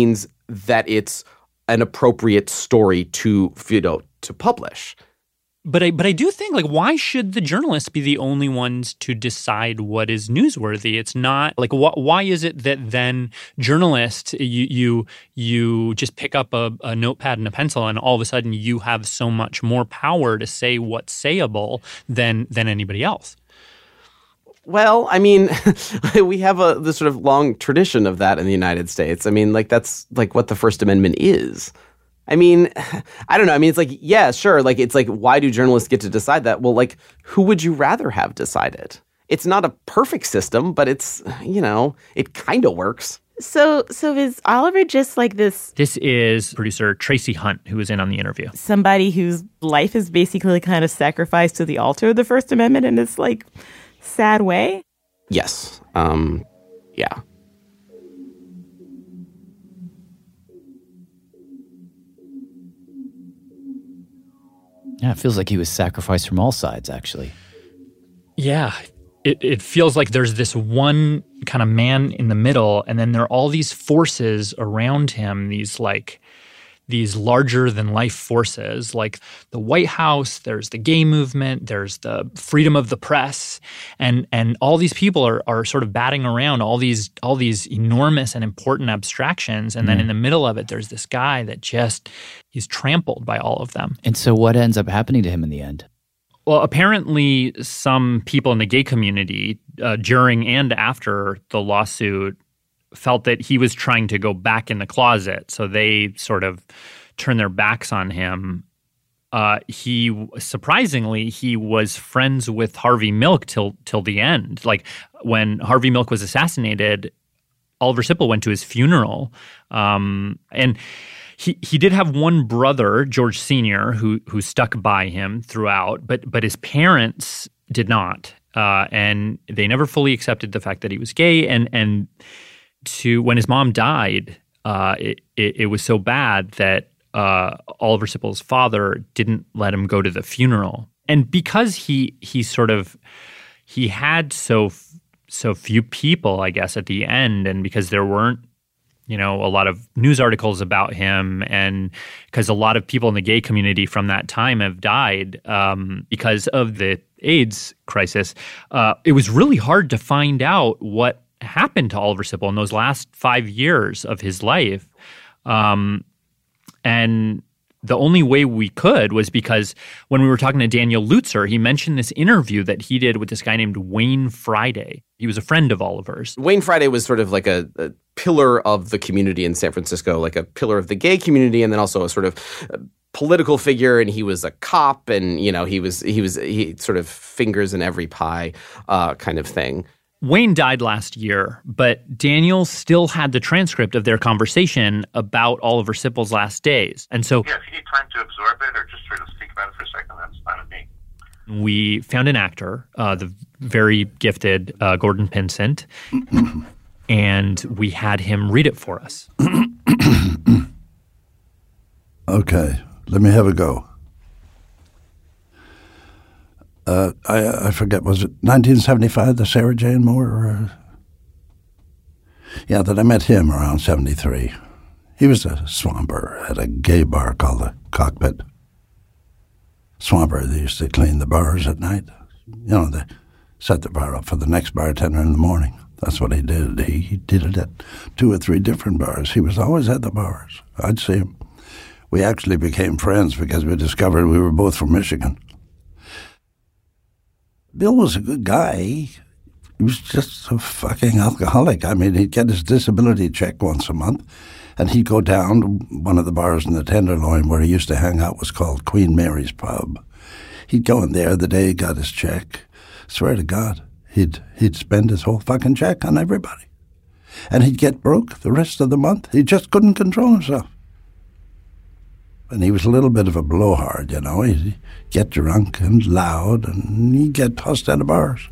J: that it's an appropriate story to publish.
G: But I do think, like, why should the journalists be the only ones to decide what is newsworthy? It's not like, why is it that then journalists, you just pick up a notepad and a pencil and all of a sudden you have so much more power to say what's sayable than anybody else?
J: Well, I mean, we have this sort of long tradition of that in the United States. I mean, like, that's like what the First Amendment is. I mean, I don't know. I mean, it's like, yeah, sure. Like, it's like, why do journalists get to decide that? Well, like, who would you rather have decide it? It's not a perfect system, but it's, it kind of works.
T: So is Oliver just like this?
G: This is producer Tracy Hunt, who was in on the interview.
T: Somebody whose life is basically kind of sacrificed to the altar of the First Amendment in this, like, sad way?
J: Yes. Yeah.
C: Yeah, it feels like he was sacrificed from all sides, actually.
G: Yeah. It feels like there's this one kind of man in the middle, and then there are all these forces around him, these larger-than-life forces, like the White House, there's the gay movement, there's the freedom of the press, and all these people are sort of batting around all these enormous and important abstractions, and then in the middle of it, there's this guy that he's trampled by all of them.
C: And so what ends up happening to him in the end?
G: Well, apparently some people in the gay community, during and after the lawsuit, felt that he was trying to go back in the closet, so they sort of turned their backs on him. He was friends with Harvey Milk till the end. Like, when Harvey Milk was assassinated, Oliver Sipple went to his funeral, and he did have one brother, George Sr., who stuck by him throughout, but his parents did not, and they never fully accepted the fact that he was gay, and when his mom died, it was so bad that Oliver Sipple's father didn't let him go to the funeral. And because he had so few people, I guess, at the end, and because there weren't, a lot of news articles about him, and because a lot of people in the gay community from that time have died because of the AIDS crisis, it was really hard to find out what happened to Oliver Sipple in those last 5 years of his life. And the only way we could was because when we were talking to Daniel Lutzer, he mentioned this interview that he did with this guy named Wayne Friday. He was a friend of Oliver's.
J: Wayne Friday was sort of like a pillar of the community in San Francisco, like a pillar of the gay community, and then also a sort of political figure, and he was a cop, and he sort of fingers in every pie kind of thing.
G: Wayne died last year, but Daniel still had the transcript of their conversation about Oliver Sipple's last days. And so,
U: yeah, if you need time to absorb it or just sort of speak about it for a second, that's fine with me.
G: We found an actor, the very gifted Gordon Pinsent, and we had him read it for us.
A: Okay, let me have a go. I forget, was it 1975, the Sarah Jane Moore? Yeah, that I met him around 73. He was a swamper at a gay bar called the Cockpit. Swamper, they used to clean the bars at night. They set the bar up for the next bartender in the morning. That's what he did. He did it at 2 or 3 different bars. He was always at the bars. I'd see him. We actually became friends because we discovered we were both from Michigan. Bill was a good guy. He was just a fucking alcoholic. I mean, he'd get his disability check once a month, and he'd go down to one of the bars in the Tenderloin where he used to hang out, was called Queen Mary's Pub. He'd go in there the day he got his check. Swear to God, he'd spend his whole fucking check on everybody. And he'd get broke the rest of the month. He just couldn't control himself. And he was a little bit of a blowhard, He'd get drunk and loud, and he'd get tossed out of bars.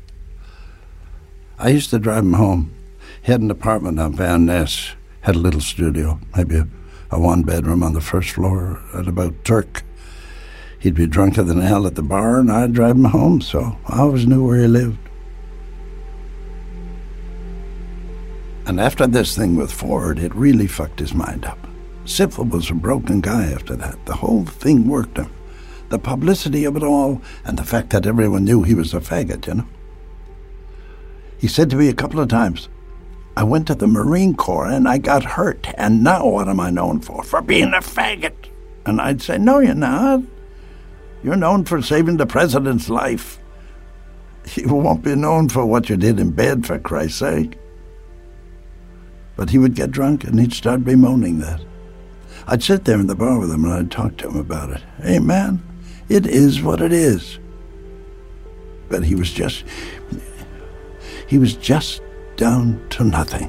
A: I used to drive him home. He had an apartment on Van Ness, had a little studio, maybe a one-bedroom on the first floor at about Turk. He'd be drunker than hell at the bar, and I'd drive him home, so I always knew where he lived.
B: And after this thing with Ford, it really fucked his mind up. Sipple was a broken guy after that. The whole thing worked him. The publicity of it all, and the fact that everyone knew he was a faggot, you know. He said to me a couple of times, I went to the Marine Corps and I got hurt, and now what am I known for? For being a faggot. And I'd say, no, you're not. You're known for saving the president's life. You won't be known for what you did in bed, for Christ's sake. But he would get drunk and he'd start bemoaning that. I'd sit there in the bar with him and I'd talk to him about it. Hey, man, it is what it is. But he was just down to nothing.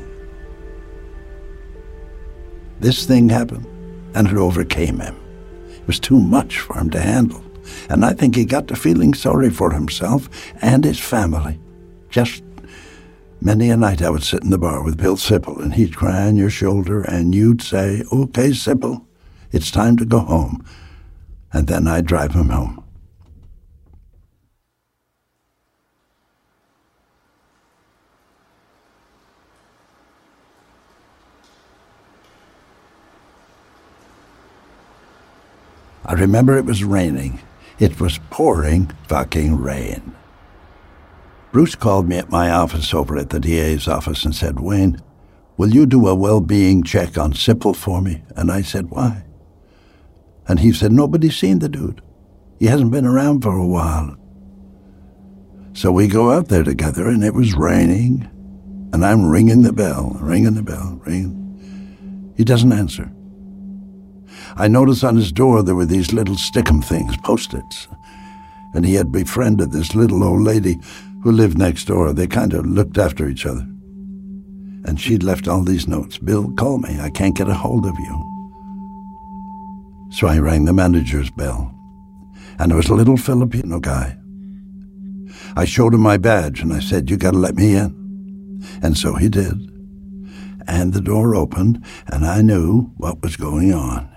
B: This thing happened, and it overcame him. It was too much for him to handle. And I think he got to feeling sorry for himself and his family. Just many a night I would sit in the bar with Bill Sipple, and he'd cry on your shoulder, and you'd say, okay, Sipple, it's time to go home. And then I'd drive him home. I remember it was raining. It was pouring fucking rain. Bruce called me at my office over at the DA's office and said, Wayne, will you do a well-being check on Sipple for me? And I said, why? And he said, nobody's seen the dude. He hasn't been around for a while. So we go out there together, and it was raining, and I'm ringing the bell. He doesn't answer. I noticed on his door there were these little stick-em things, Post-its. And he had befriended this little old lady who lived next door. They kind of looked after each other. And she'd left all these notes. Bill, call me. I can't get a hold of you. So I rang the manager's bell. And there was a little Filipino guy. I showed him my badge and I said, you gotta let me in. And so he did. And the door opened and I knew what was going on.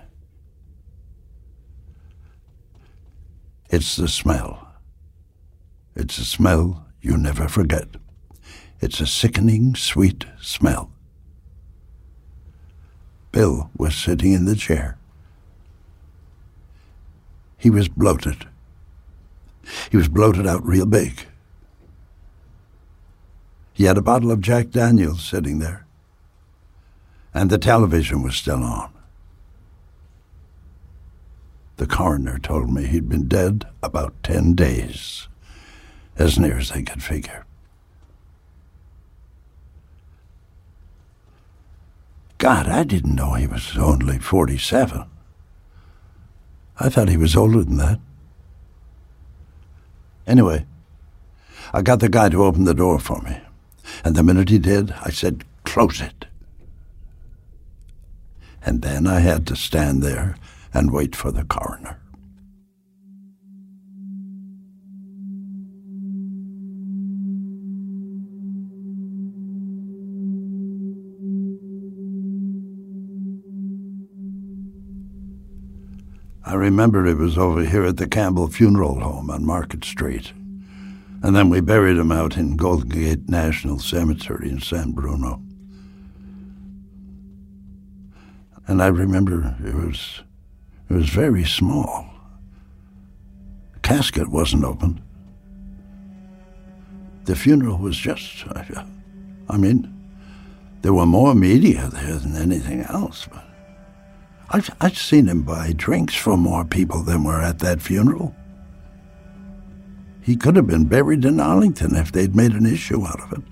B: It's the smell. It's a smell you never forget. It's a sickening, sweet smell. Bill was sitting in the chair. He was bloated. He was bloated out real big. He had a bottle of Jack Daniels sitting there. And the television was still on. The coroner told me he'd been dead about 10 days, as near as they could figure. God, I didn't know he was only 47. I thought he was older than that. Anyway, I got the guy to open the door for me, and the minute he did, I said, close it. And then I had to stand there and wait for the coroner. I remember it was over here at the Campbell Funeral Home on Market Street. And then we buried him out in Golden Gate National Cemetery in San Bruno. And I remember it was very small. The casket wasn't open. The funeral was just, there were more media there than anything else. But I've seen him buy drinks for more people than were at that funeral. He could have been buried in Arlington if they'd made an issue out of it.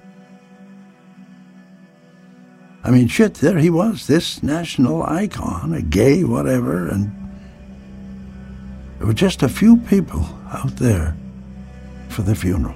B: Shit, there he was, this national icon, a gay whatever, and there were just a few people out there for the funeral.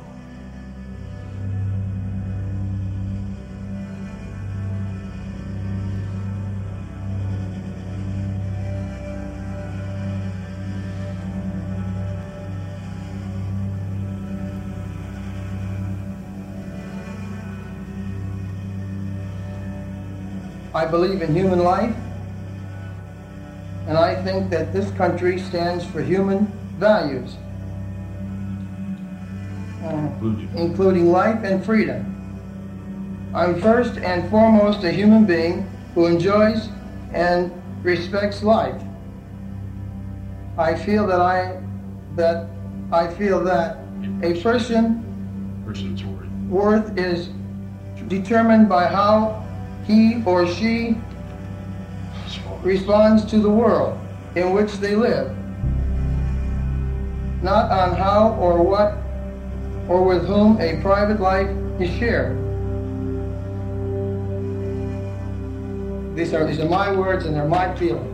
E: I believe in human life, and I think that this country stands for human values, including life and freedom. I'm first and foremost a human being who enjoys and respects life. I feel that a person's worth is determined by how he or she responds to the world in which they live, not on how or what or with whom a private life is shared. These are my words and they're my feelings.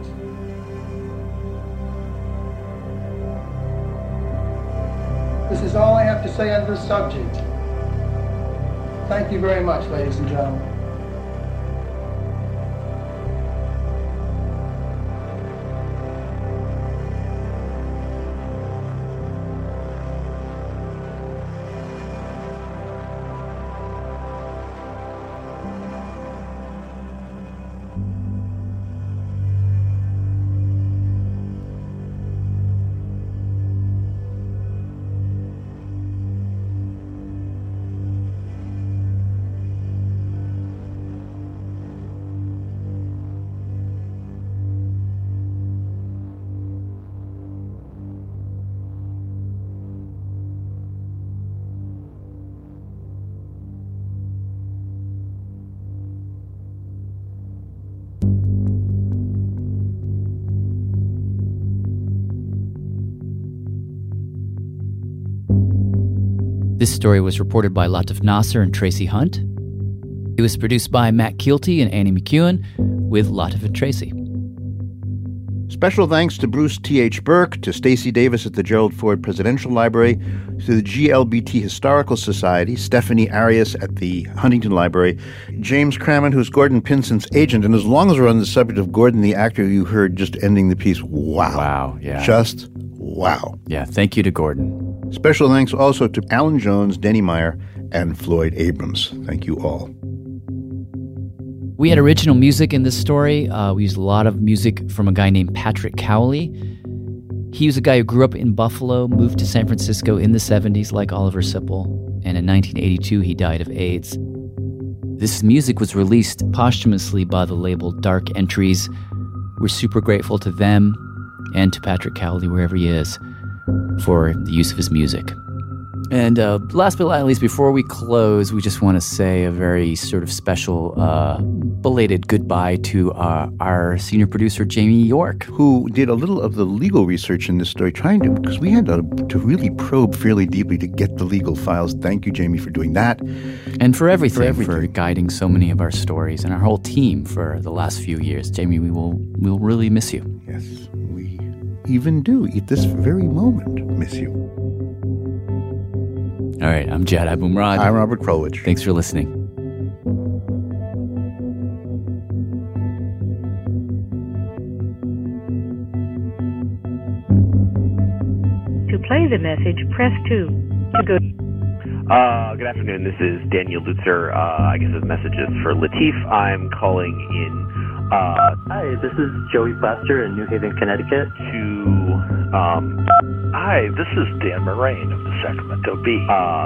E: This is all I have to say on this subject. Thank you very much, ladies and gentlemen.
C: This story was reported by Latif Nasser and Tracy Hunt. It was produced by Matt Keelty and Annie McEwen with Latif and Tracy.
F: Special thanks to Bruce T.H. Burke, to Stacey Davis at the Gerald Ford Presidential Library, to the GLBT Historical Society, Stephanie Arias at the Huntington Library, James Crammond, who's Gordon Pinson's agent. And as long as we're on the subject of Gordon, the actor you heard just ending the piece, wow.
C: Wow, yeah.
F: Just wow.
C: Yeah, thank you to Gordon.
F: Special thanks also to Alan Jones, Denny Meyer, and Floyd Abrams. Thank you all.
C: We had original music in this story. We used a lot of music from a guy named Patrick Cowley. He was a guy who grew up in Buffalo, moved to San Francisco in the 70s like Oliver Sipple, and in 1982 he died of AIDS. This music was released posthumously by the label Dark Entries. We're super grateful to them and to Patrick Cowley, wherever he is, for the use of his music. And last but not least, before we close, we just want to say a very sort of special belated goodbye to our senior producer, Jamie York,
F: who did a little of the legal research in this story, because we had to really probe fairly deeply to get the legal files. Thank you, Jamie, for doing that.
C: And for everything, for guiding so many of our stories and our whole team for the last few years. Jamie, we'll really miss you.
F: Yes, we even do, at this very moment, miss you.
C: All right, I'm Jad Abumrad.
F: I'm Robert Krulwich.
C: Thanks for listening.
H: To play the message, press 2. To go.
P: Good afternoon. This is Daniel Lutzer. I guess this message is for Latif. I'm calling in.
W: Hi, this is Joey Plaster in New Haven, Connecticut.
P: Hi, this is Dan Moraine of the Sacramento Bee.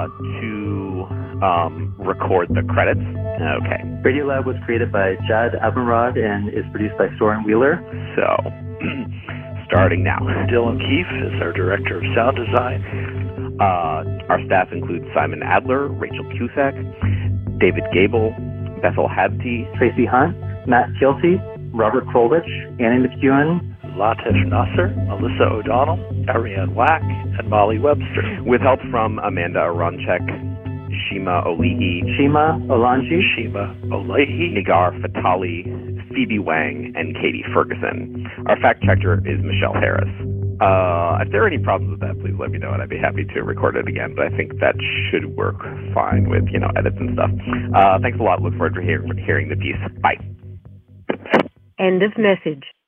P: To record the credits. Okay.
W: Radiolab was created by Jad Abumrad and is produced by Soren Wheeler.
P: So, starting now. Dylan Keefe is our director of sound design. Our staff includes Simon Adler, Rachel Cusack, David Gable, Bethel Habti,
W: Tracy Hunt, Matt Keelty, Robert Krulwich, Annie McEwen,
P: Latif Nasser, Melissa O'Donnell, Ariane Wack, and Molly Webster.
J: With help from Amanda Aronchek, Shima Olihi,
W: Shima Olanji,
J: Nigar Fatali, Phoebe Wang, and Katie Ferguson. Our fact checker is Michelle Harris. If there are any problems with that, please let me know, and I'd be happy to record it again. But I think that should work fine with, edits and stuff. Thanks a lot. Look forward to hearing the piece. Bye.
H: End of message.